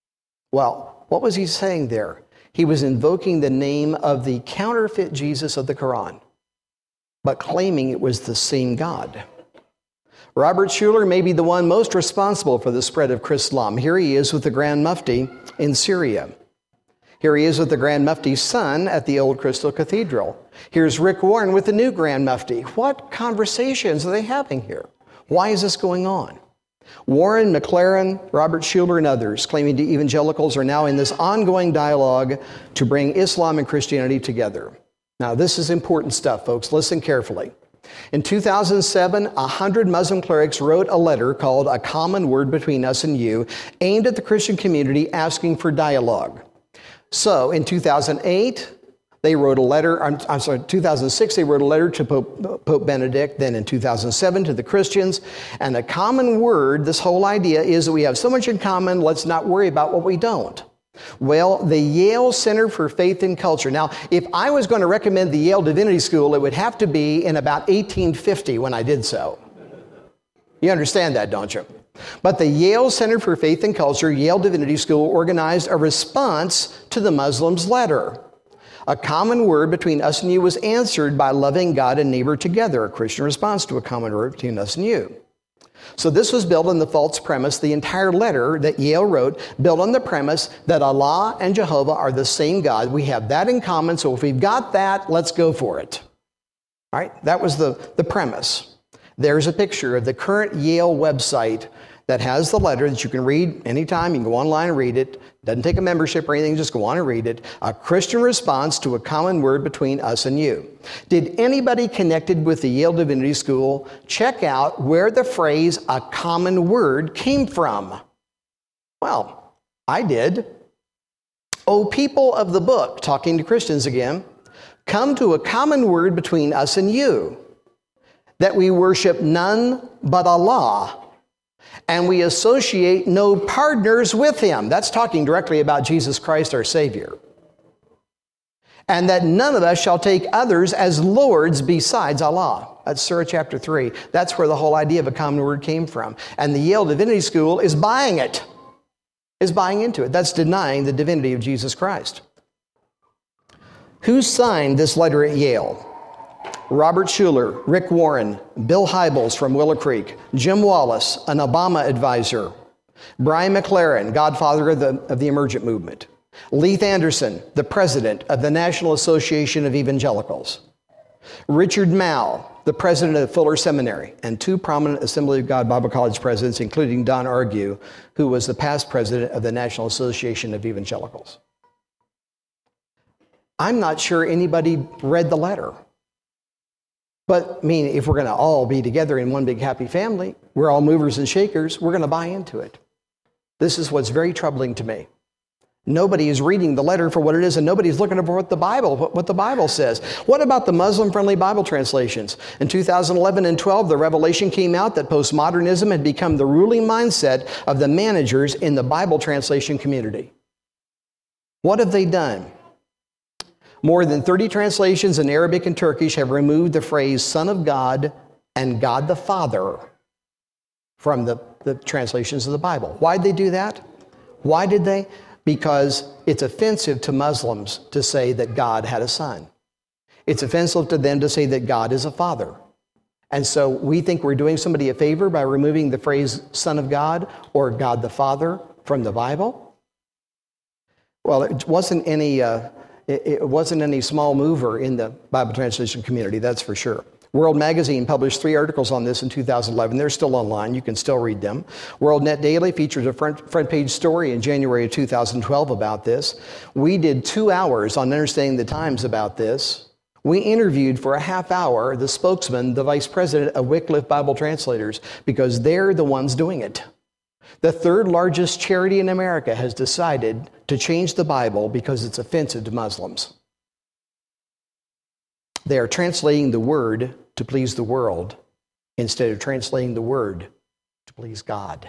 Well, what was he saying there? He was invoking the name of the counterfeit Jesus of the Quran, but claiming it was the same God. Robert Schuller may be the one most responsible for the spread of Chrislam. Here he is with the Grand Mufti in Syria. Here he is with the Grand Mufti's son at the Old Crystal Cathedral. Here's Rick Warren with the new Grand Mufti. What conversations are they having here? Why is this going on? Warren, McLaren, Robert Schuller, and others claiming to evangelicals are now in this ongoing dialogue to bring Islam and Christianity together. Now, this is important stuff, folks. Listen carefully. In two thousand seven, one hundred Muslim clerics wrote a letter called A Common Word Between Us and You, aimed at the Christian community asking for dialogue. So in two thousand eight, they wrote a letter, I'm, I'm sorry, two thousand six, they wrote a letter to Pope, Pope Benedict, then in two thousand seven to the Christians. And a common word, this whole idea is that we have so much in common, let's not worry about what we don't. Well, the Yale Center for Faith and Culture. Now, if I was going to recommend the Yale Divinity School, it would have to be in about eighteen fifty when I did so. You understand that, don't you? But the Yale Center for Faith and Culture, Yale Divinity School, organized a response to the Muslims' letter. A common word between us and you was answered by loving God and neighbor together, a Christian response to a common word between us and you. So this was built on the false premise, the entire letter that Yale wrote, built on the premise that Allah and Jehovah are the same God. We have that in common, so if we've got that, let's go for it. All right, that was the, the premise. There's a picture of the current Yale website that has the letter that you can read anytime. You can go online and read it. Doesn't take a membership or anything, just go on and read it. A Christian response to a common word between us and you. Did anybody connected with the Yale Divinity School check out where the phrase a common word came from? Well, I did. O people of the book, talking to Christians again, come to a common word between us and you, that we worship none but Allah, and we associate no partners with him. That's talking directly about Jesus Christ, our Savior. And that none of us shall take others as lords besides Allah. That's Surah chapter three. That's where the whole idea of a common word came from. And the Yale Divinity School is buying it, is buying into it. That's denying the divinity of Jesus Christ. Who signed this letter at Yale? Robert Schuller, Rick Warren, Bill Hybels from Willow Creek, Jim Wallace, an Obama advisor, Brian McLaren, godfather of the, of the emergent movement, Leith Anderson, the president of the National Association of Evangelicals. Richard Mao, the president of Fuller Seminary, and two prominent Assembly of God Bible College presidents, including Don Argue, who was the past president of the National Association of Evangelicals. I'm not sure anybody read the letter. But, I mean, if we're going to all be together in one big happy family, we're all movers and shakers, we're going to buy into it. This is what's very troubling to me. Nobody is reading the letter for what it is, and nobody's looking for what the Bible, what the Bible says. What about the Muslim-friendly Bible translations? In two thousand eleven and twelve, the revelation came out that postmodernism had become the ruling mindset of the managers in the Bible translation community. What have they done? More than thirty translations in Arabic and Turkish have removed the phrase Son of God and God the Father from the, the translations of the Bible. Why'd they do that? Why did they? Because it's offensive to Muslims to say that God had a son. It's offensive to them to say that God is a father. And so we think we're doing somebody a favor by removing the phrase Son of God or God the Father from the Bible. Well, it wasn't any, uh, it, it wasn't any small mover in the Bible translation community, that's for sure. World Magazine published three articles on this in two thousand eleven. They're still online. You can still read them. World Net Daily features a front, front page story in January of two thousand twelve about this. We did two hours on Understanding the Times about this. We interviewed for a half hour the spokesman, the vice president of Wycliffe Bible Translators, because they're the ones doing it. The third largest charity in America has decided to change the Bible because it's offensive to Muslims. They are translating the word to please the world instead of translating the word to please God.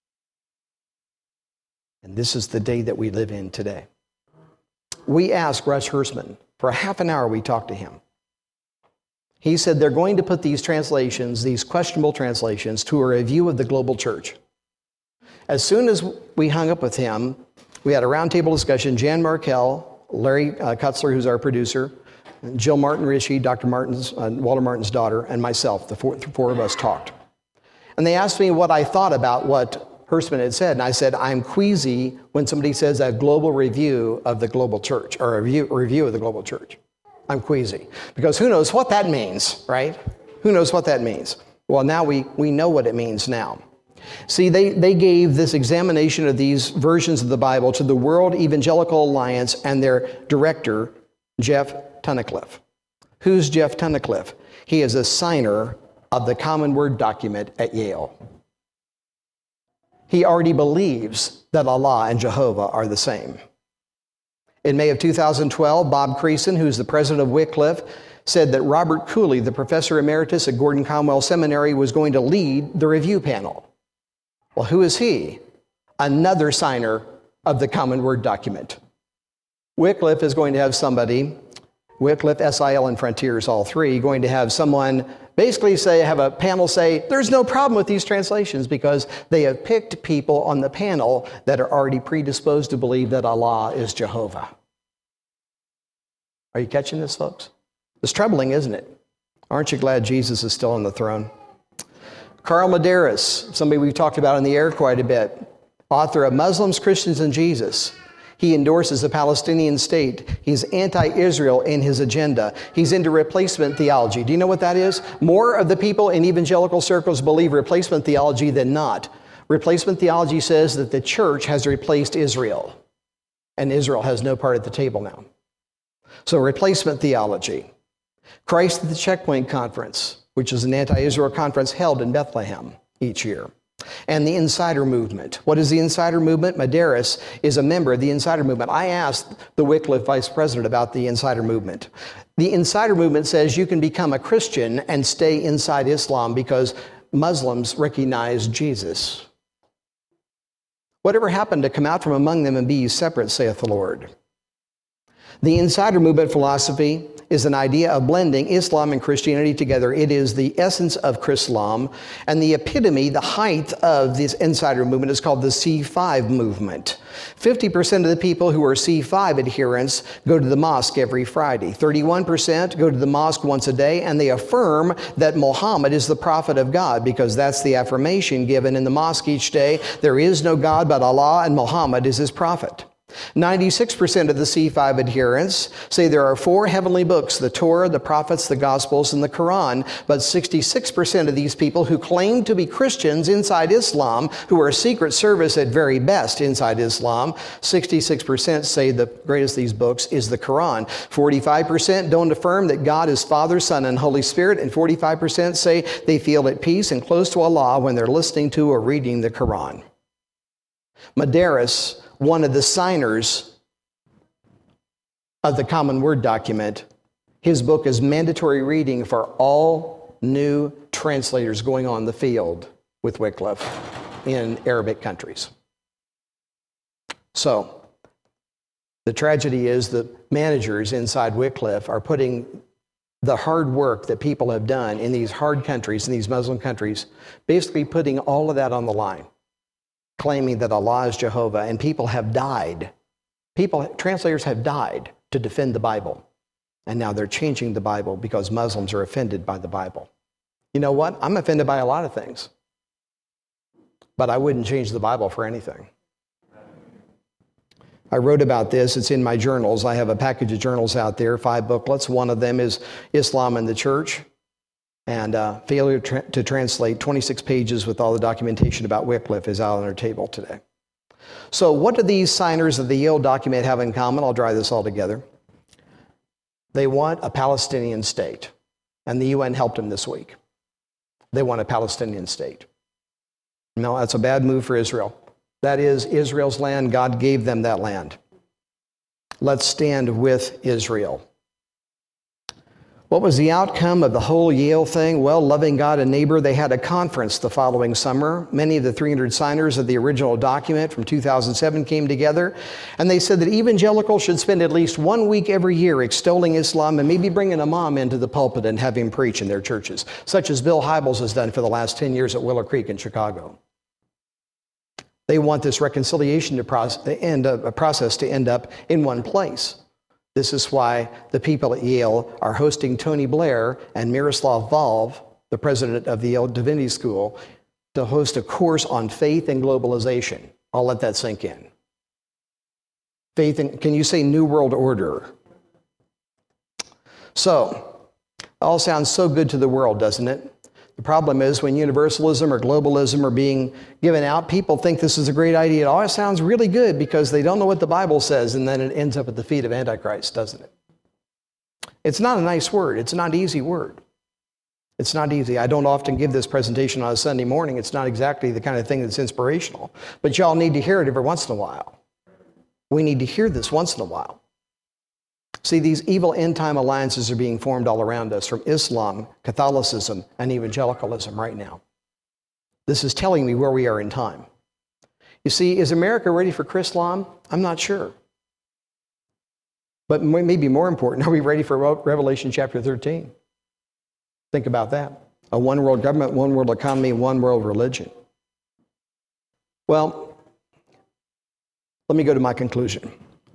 And this is the day that we live in today. We asked Russ Hersman, for a half an hour we talked to him. He said they're going to put these translations, these questionable translations, to a review of the global church. As soon as we hung up with him, we had a roundtable discussion. Jan Markell, Larry uh, Kutzler, who's our producer, Jill Martin Ritchie, Doctor Martin's, uh, Walter Martin's daughter, and myself, the four, the four of us talked. And they asked me what I thought about what Hersman had said. And I said, I'm queasy when somebody says a global review of the global church, or a review, a review of the global church. I'm queasy. Because who knows what that means, right? Who knows what that means? Well, now we, we know what it means now. See, they, they gave this examination of these versions of the Bible to the World Evangelical Alliance and their director, Jeff Tunnicliffe. Who's Jeff Tunnicliffe? He is a signer of the Common Word document at Yale. He already believes that Allah and Jehovah are the same. In May of two thousand twelve, Bob Creason, who's the president of Wycliffe, said that Robert Cooley, the professor emeritus at Gordon Conwell Seminary, was going to lead the review panel. Well, who is he? Another signer of the Common Word document. Wycliffe is going to have somebody, Wycliffe, S I L, and Frontiers, all three, going to have someone basically say, have a panel say, there's no problem with these translations because they have picked people on the panel that are already predisposed to believe that Allah is Jehovah. Are you catching this, folks? It's troubling, isn't it? Aren't you glad Jesus is still on the throne? Carl Medeiros, somebody we've talked about in the air quite a bit, author of Muslims, Christians, and Jesus. He endorses the Palestinian state. He's anti-Israel in his agenda. He's into replacement theology. Do you know what that is? More of the people in evangelical circles believe replacement theology than not. Replacement theology says that the church has replaced Israel, and Israel has no part at the table now. So replacement theology. Christ at the Checkpoint Conference, which is an anti-Israel conference held in Bethlehem each year. And the Insider Movement. What is the Insider Movement? Medeiros is a member of the Insider Movement. I asked the Wycliffe vice president about the Insider Movement. The Insider Movement says you can become a Christian and stay inside Islam because Muslims recognize Jesus. Whatever happened to come out from among them and be separate, saith the Lord. The Insider Movement philosophy is an idea of blending Islam and Christianity together. It is the essence of Chrislam, and the epitome, the height of this Insider Movement is called the C five movement. fifty percent of the people who are C five adherents go to the mosque every Friday. thirty-one percent go to the mosque once a day, and they affirm that Muhammad is the prophet of God, because that's the affirmation given in the mosque each day. There is no God but Allah, and Muhammad is his prophet. ninety-six percent of the C five adherents say there are four heavenly books, the Torah, the prophets, the Gospels, and the Quran. But sixty-six percent of these people who claim to be Christians inside Islam, who are secret service at very best inside Islam, sixty-six percent say the greatest of these books is the Quran. forty-five percent don't affirm that God is Father, Son, and Holy Spirit, and forty-five percent say they feel at peace and close to Allah when they're listening to or reading the Quran. Madaris, one of the signers of the Common Word document, his book is mandatory reading for all new translators going on the field with Wycliffe in Arabic countries. So, the tragedy is that managers inside Wycliffe are putting the hard work that people have done in these hard countries, in these Muslim countries, basically putting all of that on the line, claiming that Allah is Jehovah, and people have died. People, translators have died to defend the Bible. And now they're changing the Bible because Muslims are offended by the Bible. You know what? I'm offended by a lot of things. But I wouldn't change the Bible for anything. I wrote about this. It's in my journals. I have a package of journals out there, five booklets. One of them is Islam and the Church. And uh, failure tra- to translate, twenty-six pages with all the documentation about Wycliffe is out on our table today. So what do these signers of the Yale document have in common? I'll dry this all together. They want a Palestinian state. And the U N helped them this week. They want a Palestinian state. No, that's a bad move for Israel. That is Israel's land. God gave them that land. Let's stand with Israel. What was the outcome of the whole Yale thing? Well, loving God and neighbor, they had a conference the following summer. Many of the three hundred signers of the original document from two thousand seven came together, and they said that evangelicals should spend at least one week every year extolling Islam and maybe bring an imam into the pulpit and have him preach in their churches, such as Bill Hybels has done for the last ten years at Willow Creek in Chicago. They want this reconciliation to process, end, a process to end up in one place. This is why the people at Yale are hosting Tony Blair and Miroslav Volf, the president of the Yale Divinity School, to host a course on faith and globalization. I'll let that sink in. Faith and, can you say New World Order? So, all sounds so good to the world, doesn't it? The problem is when universalism or globalism are being given out, people think this is a great idea. It always sounds really good because they don't know what the Bible says, and then it ends up at the feet of Antichrist, doesn't it? It's not a nice word. It's not an easy word. It's not easy. I don't often give this presentation on a Sunday morning. It's not exactly the kind of thing that's inspirational. But y'all need to hear it every once in a while. We need to hear this once in a while. See, these evil end-time alliances are being formed all around us from Islam, Catholicism, and evangelicalism right now. This is telling me where we are in time. You see, is America ready for Chrislam? I'm not sure. But maybe more important, are we ready for Revelation chapter thirteen? Think about that. A one-world government, one-world economy, one-world religion. Well, let me go to my conclusion.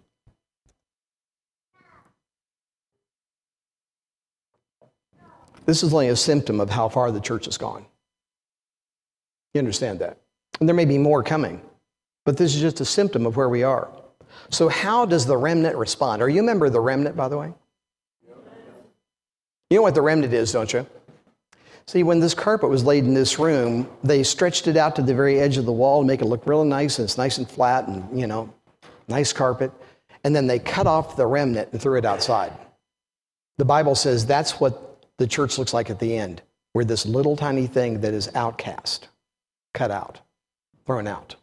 This is only a symptom of how far the church has gone. You understand that? And there may be more coming, but this is just a symptom of where we are. So how does the remnant respond? Are you a member of the remnant, by the way? You know what the remnant is, don't you? See, when this carpet was laid in this room, they stretched it out to the very edge of the wall to make it look really nice, and it's nice and flat and, you know, nice carpet. And then they cut off the remnant and threw it outside. The Bible says that's what the church looks like at the end. We're this little tiny thing that is outcast, cut out, thrown out.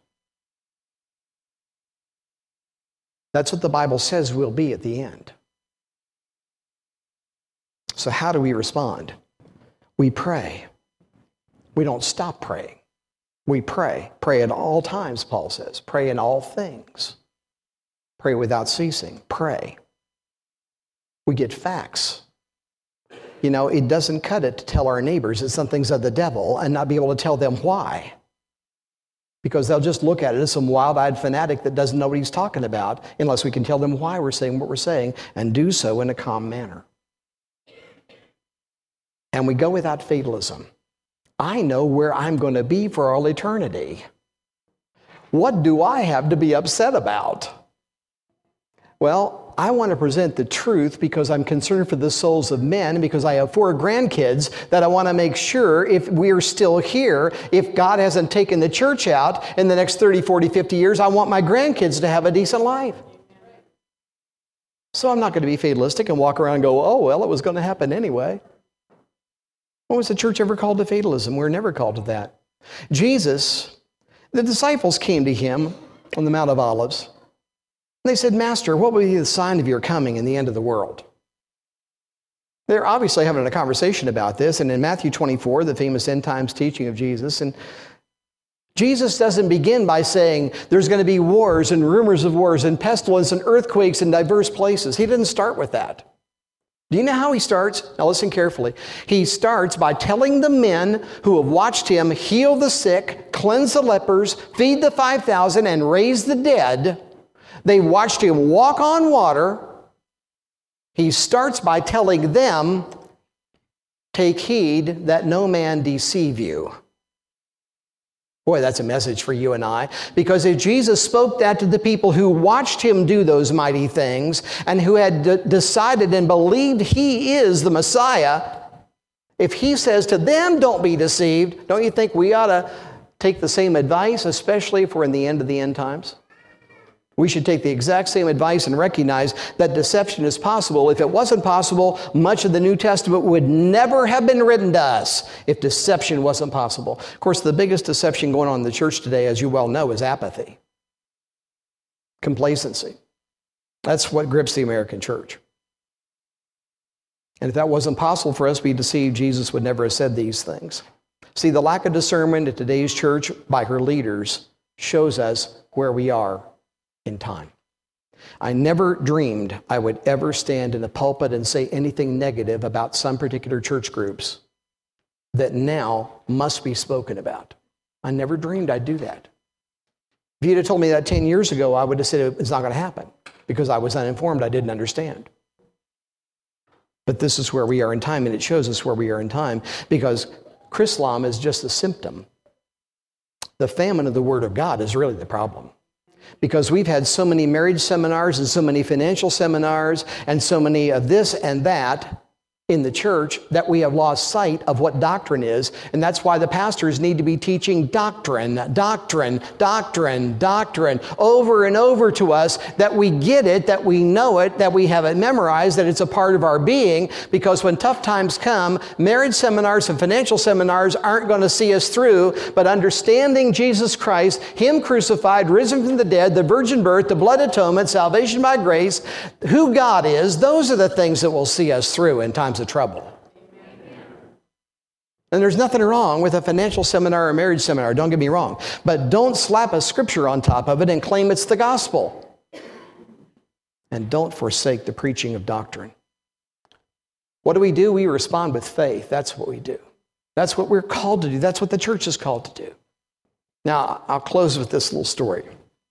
That's what the Bible says we'll be at the end. So how do we respond? We pray. We don't stop praying. We pray. Pray at all times, Paul says. Pray in all things. Pray without ceasing. Pray. We get facts. You know, it doesn't cut it to tell our neighbors that something's of the devil and not be able to tell them why. Because they'll just look at it as some wild-eyed fanatic that doesn't know what he's talking about unless we can tell them why we're saying what we're saying and do so in a calm manner. And we go without fatalism. I know where I'm going to be for all eternity. What do I have to be upset about? Well, I want to present the truth because I'm concerned for the souls of men, because I have four grandkids that I want to make sure if we're still here, if God hasn't taken the church out in the next thirty, forty, fifty years, I want my grandkids to have a decent life. So I'm not going to be fatalistic and walk around and go, oh, well, it was going to happen anyway. When was the church ever called to fatalism? We're never called to that. Jesus, the disciples came to him on the Mount of Olives. They said, Master, what will be the sign of your coming in the end of the world? They're obviously having a conversation about this, and in Matthew twenty-four, the famous end times teaching of Jesus, and Jesus doesn't begin by saying there's going to be wars and rumors of wars and pestilence and earthquakes in diverse places. He didn't start with that. Do you know how he starts? Now listen carefully. He starts by telling the men who have watched him heal the sick, cleanse the lepers, feed the five thousand, and raise the dead. They watched him walk on water. He starts by telling them, take heed that no man deceive you. Boy, that's a message for you and I. Because if Jesus spoke that to the people who watched him do those mighty things and who had d- decided and believed he is the Messiah, if he says to them, don't be deceived, don't you think we ought to take the same advice, especially if we're in the end of the end times? We should take the exact same advice and recognize that deception is possible. If it wasn't possible, much of the New Testament would never have been written to us if deception wasn't possible. Of course, the biggest deception going on in the church today, as you well know, is apathy, complacency. That's what grips the American church. And if that wasn't possible for us to be deceived, Jesus would never have said these things. See, the lack of discernment in today's church by her leaders shows us where we are in time. I never dreamed I would ever stand in a pulpit and say anything negative about some particular church groups that now must be spoken about. I never dreamed I'd do that. If you'd have told me that ten years ago, I would have said it's not going to happen because I was uninformed. I didn't understand. But this is where we are in time, and it shows us where we are in time because Chrislam is just a symptom. The famine of the Word of God is really the problem. Because we've had so many marriage seminars and so many financial seminars and so many of this and that in the church that we have lost sight of what doctrine is. And that's why the pastors need to be teaching doctrine, doctrine, doctrine, doctrine over and over to us, that we get it, that we know it, that we have it memorized, that it's a part of our being. Because when tough times come, marriage seminars and financial seminars aren't going to see us through, but understanding Jesus Christ, Him crucified, risen from the dead, the virgin birth, the blood atonement, salvation by grace, who God is, those are the things that will see us through in times of trouble. And there's nothing wrong with a financial seminar or a marriage seminar, don't get me wrong. But don't slap a scripture on top of it and claim it's the gospel. And don't forsake the preaching of doctrine. What do we do? We respond with faith. That's what we do. That's what we're called to do. That's what the church is called to do. Now, I'll close with this little story.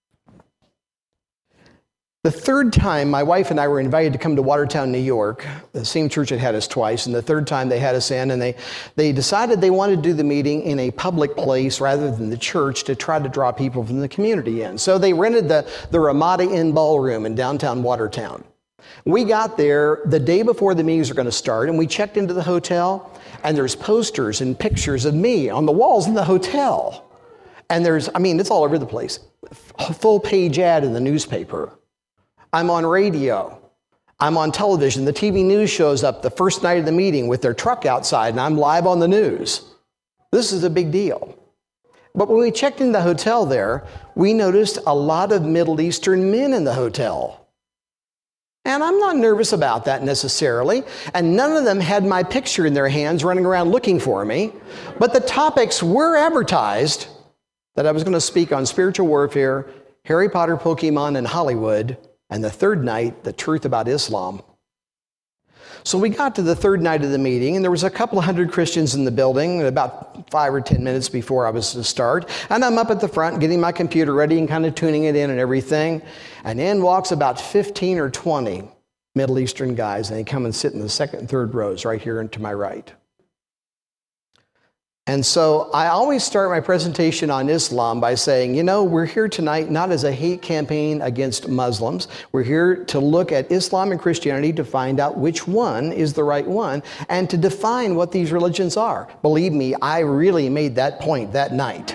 The third time my wife and I were invited to come to Watertown, New York, the same church had had us twice, and the third time they had us in, and they, they decided they wanted to do the meeting in a public place rather than the church to try to draw people from the community in. So they rented the, the Ramada Inn Ballroom in downtown Watertown. We got there the day before the meetings were going to start, and we checked into the hotel, and there's posters and pictures of me on the walls in the hotel. And there's, I mean, it's all over the place. A full page ad in the newspaper. I'm on radio. I'm on television. The T V news shows up the first night of the meeting with their truck outside, and I'm live on the news. This is a big deal. But when we checked in the hotel there, we noticed a lot of Middle Eastern men in the hotel. And I'm not nervous about that necessarily. And none of them had my picture in their hands running around looking for me. But the topics were advertised that I was going to speak on spiritual warfare, Harry Potter, Pokemon, and Hollywood. And the third night, the truth about Islam. So we got to the third night of the meeting, and there was a couple of hundred Christians in the building, about five or ten minutes before I was to start. And I'm up at the front getting my computer ready and kind of tuning it in and everything. And in walks about fifteen or twenty Middle Eastern guys, and they come and sit in the second and third rows right here and to my right. And so I always start my presentation on Islam by saying, you know, we're here tonight not as a hate campaign against Muslims. We're here to look at Islam and Christianity to find out which one is the right one and to define what these religions are. Believe me, I really made that point that night.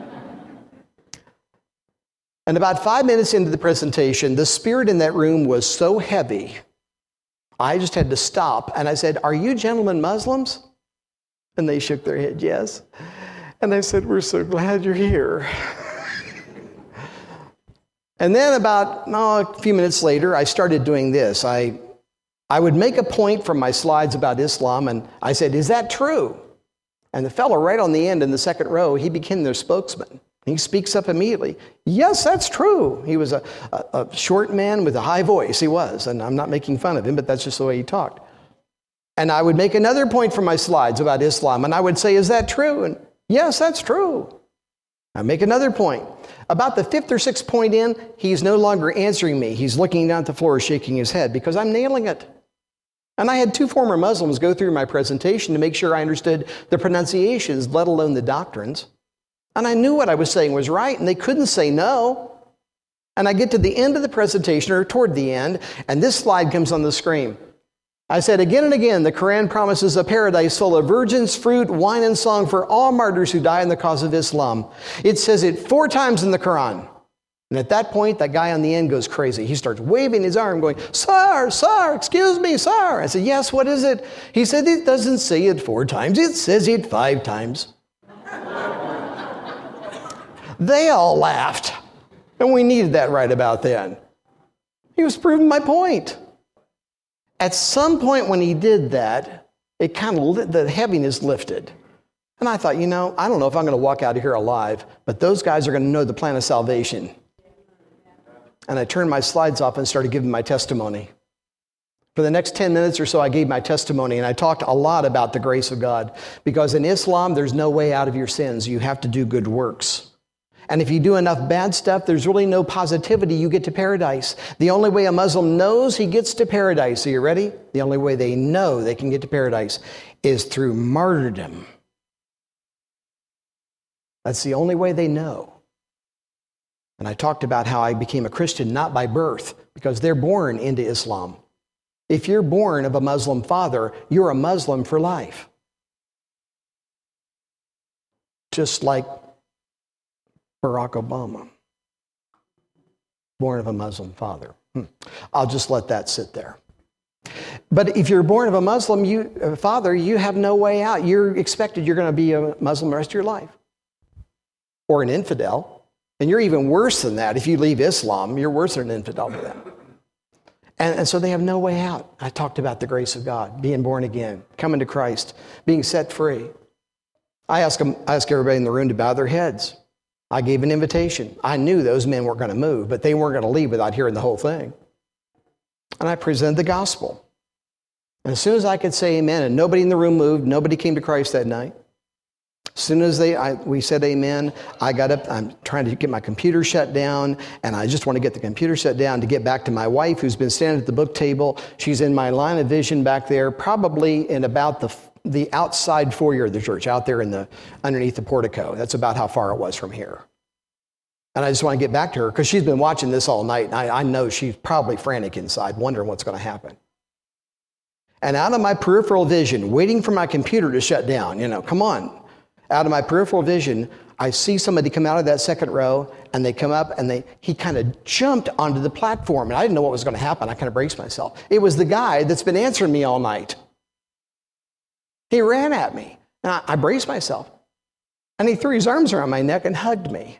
And about five minutes into the presentation, the spirit in that room was so heavy, I just had to stop. And I said, are you gentlemen Muslims? And they shook their head, yes. And I said, we're so glad you're here. And then about oh, a few minutes later, I started doing this. I, I would make a point from my slides about Islam, and I said, is that true? And the fellow right on the end in the second row, he became their spokesman. He speaks up immediately. Yes, that's true. He was a, a, a short man with a high voice. He was, and I'm not making fun of him, but that's just the way he talked. And I would make another point from my slides about Islam, and I would say, is that true? And yes, that's true. I make another point. About the fifth or sixth point in, he's no longer answering me. He's looking down at the floor, shaking his head, because I'm nailing it. And I had two former Muslims go through my presentation to make sure I understood the pronunciations, let alone the doctrines. And I knew what I was saying was right, and they couldn't say no. And I get to the end of the presentation, or toward the end, and this slide comes on the screen. I said, again and again, the Quran promises a paradise full of virgins, fruit, wine, and song for all martyrs who die in the cause of Islam. It says it four times in the Quran. And at that point, that guy on the end goes crazy. He starts waving his arm, going, sir, sir, excuse me, sir. I said, yes, what is it? He said, it doesn't say it four times. It says it five times. They all laughed. And we needed that right about then. He was proving my point. At some point when he did that, it kind of, the heaviness lifted. And I thought, you know, I don't know if I'm going to walk out of here alive, but those guys are going to know the plan of salvation. And I turned my slides off and started giving my testimony. For the next ten minutes or so, I gave my testimony, and I talked a lot about the grace of God. Because in Islam, there's no way out of your sins. You have to do good works. And if you do enough bad stuff, there's really no positivity. You get to paradise. The only way a Muslim knows he gets to paradise, are you ready? The only way they know they can get to paradise is through martyrdom. That's the only way they know. And I talked about how I became a Christian not by birth, because they're born into Islam. If you're born of a Muslim father, you're a Muslim for life. Just like Barack Obama, born of a Muslim father. Hmm. I'll just let that sit there. But if you're born of a Muslim you, uh, father, you have no way out. You're expected you're going to be a Muslim the rest of your life. Or an infidel. And you're even worse than that. If you leave Islam, you're worse than an infidel for them. And, and so they have no way out. I talked about the grace of God, being born again, coming to Christ, being set free. I asked them, I asked everybody in the room to bow their heads. I gave an invitation. I knew those men weren't going to move, but they weren't going to leave without hearing the whole thing. And I presented the gospel. And as soon as I could say amen, and nobody in the room moved, nobody came to Christ that night. As soon as they, I, we said amen, I got up, I'm trying to get my computer shut down, and I just want to get the computer shut down to get back to my wife, who's been standing at the book table. She's in my line of vision back there, probably in about the the outside foyer of the church, out there in the underneath the portico. That's about how far it was from here. And I just want to get back to her, because she's been watching this all night, and I, I know she's probably frantic inside, wondering what's going to happen. And out of my peripheral vision, waiting for my computer to shut down, you know, come on. Out of my peripheral vision, I see somebody come out of that second row, and they come up, and they he kind of jumped onto the platform, and I didn't know what was going to happen. I kind of braced myself. It was the guy that's been answering me all night. He ran at me, and I, I braced myself, and he threw his arms around my neck and hugged me.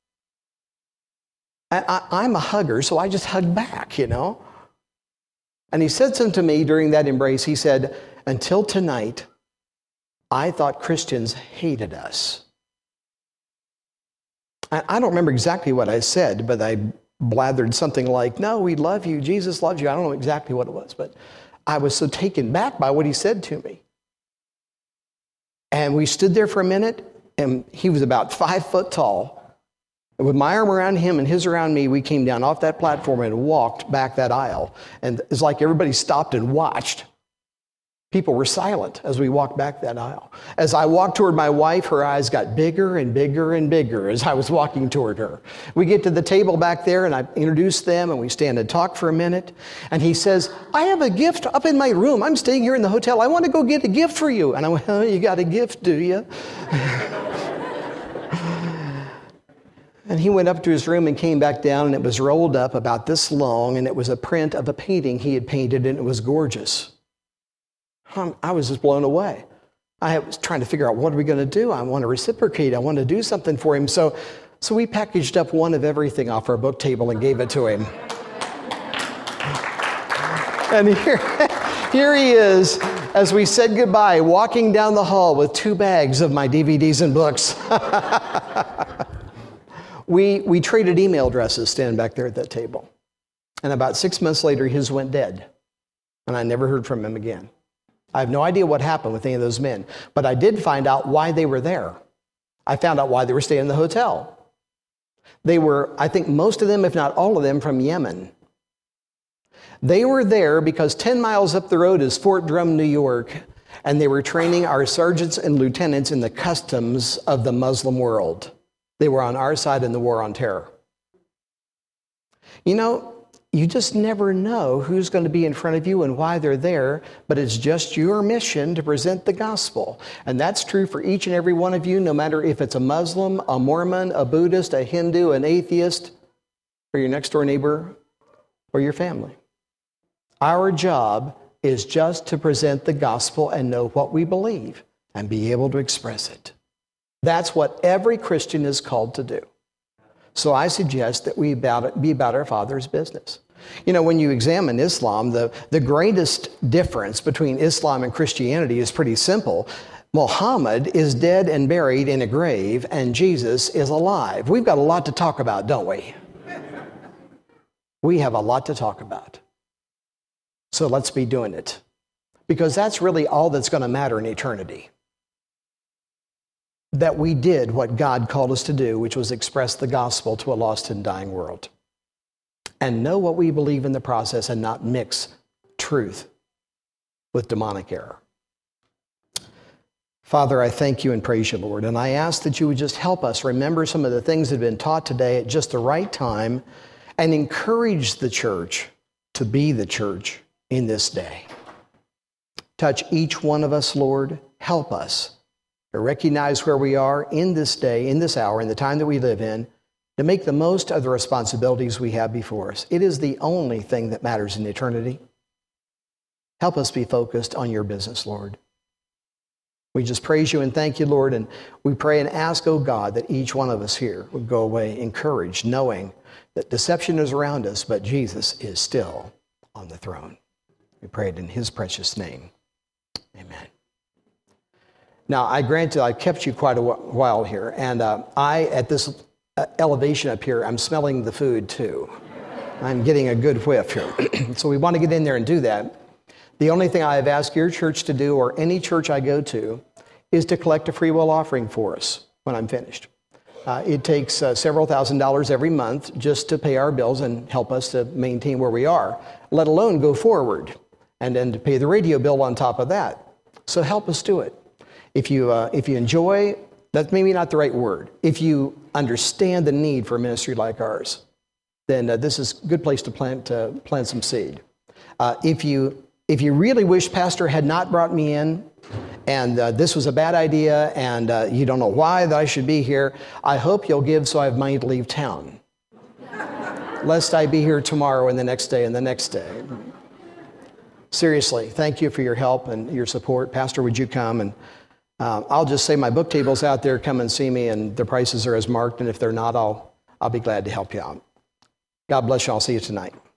I, I, I'm a hugger, so I just hugged back, you know. And he said something to me during that embrace. He said, until tonight, I thought Christians hated us. I, I don't remember exactly what I said, but I blathered something like, no, we love you, Jesus loves you. I don't know exactly what it was, but I was so taken back by what he said to me. And we stood there for a minute, and he was about five foot tall. And with my arm around him and his around me, we came down off that platform and walked back that aisle. And it's like everybody stopped and watched. People were silent as we walked back that aisle. As I walked toward my wife, her eyes got bigger and bigger and bigger as I was walking toward her. We get to the table back there, and I introduce them, and we stand and talk for a minute. And he says, I have a gift up in my room. I'm staying here in the hotel. I want to go get a gift for you. And I went, oh, you got a gift, do you? And he went up to his room and came back down, and it was rolled up about this long, and it was a print of a painting he had painted, and it was gorgeous. I was just blown away. I was trying to figure out, what are we going to do? I want to reciprocate. I want to do something for him. So, so we packaged up one of everything off our book table and gave it to him. And here, here he is, as we said goodbye, walking down the hall with two bags of my D V Ds and books. we, we traded email addresses standing back there at that table. And about six months later, his went dead. And I never heard from him again. I have no idea what happened with any of those men, but I did find out why they were there. I found out why they were staying in the hotel. They were, I think most of them, if not all of them, from Yemen. They were there because ten miles up the road is Fort Drum, New York, and they were training our sergeants and lieutenants in the customs of the Muslim world. They were on our side in the war on terror. You know, you just never know who's going to be in front of you and why they're there, but it's just your mission to present the gospel. And that's true for each and every one of you, no matter if it's a Muslim, a Mormon, a Buddhist, a Hindu, an atheist, or your next door neighbor, or your family. Our job is just to present the gospel and know what we believe and be able to express it. That's what every Christian is called to do. So I suggest that we about, be about our Father's business. You know, when you examine Islam, the, the greatest difference between Islam and Christianity is pretty simple. Muhammad is dead and buried in a grave, and Jesus is alive. We've got a lot to talk about, don't we? We have a lot to talk about. So let's be doing it. Because that's really all that's going to matter in eternity. That we did what God called us to do, which was express the gospel to a lost and dying world. And know what we believe in the process and not mix truth with demonic error. Father, I thank you and praise you, Lord. And I ask that you would just help us remember some of the things that have been taught today at just the right time and encourage the church to be the church in this day. Touch each one of us, Lord. Help us to recognize where we are in this day, in this hour, in the time that we live in, to make the most of the responsibilities we have before us. It is the only thing that matters in eternity. Help us be focused on your business, Lord. We just praise you and thank you, Lord, and we pray and ask, oh God, that each one of us here would go away encouraged, knowing that deception is around us, but Jesus is still on the throne. We pray it in his precious name. Amen. Now, I grant you, I kept you quite a while here, and uh, I, at this uh, elevation up here, I'm smelling the food too. I'm getting a good whiff here. So we want to get in there and do that. The only thing I have asked your church to do, or any church I go to, is to collect a free will offering for us when I'm finished. Uh, it takes uh, several thousand dollars every month just to pay our bills and help us to maintain where we are, let alone go forward, and then to pay the radio bill on top of that. So help us do it. If you, uh, if you enjoy, that's maybe not the right word. If you understand the need for a ministry like ours, then uh, this is a good place to plant, uh, plant some seed. Uh, if you, if you really wish Pastor had not brought me in, and uh, this was a bad idea, and uh, you don't know why that I should be here, I hope you'll give so I have money to leave town. Lest I be here tomorrow and the next day and the next day. Seriously, thank you for your help and your support. Pastor, would you come? And uh, I'll just say my book table's out there. Come and see me, and the prices are as marked, and if they're not, I'll, I'll be glad to help you out. God bless you. I'll see you tonight.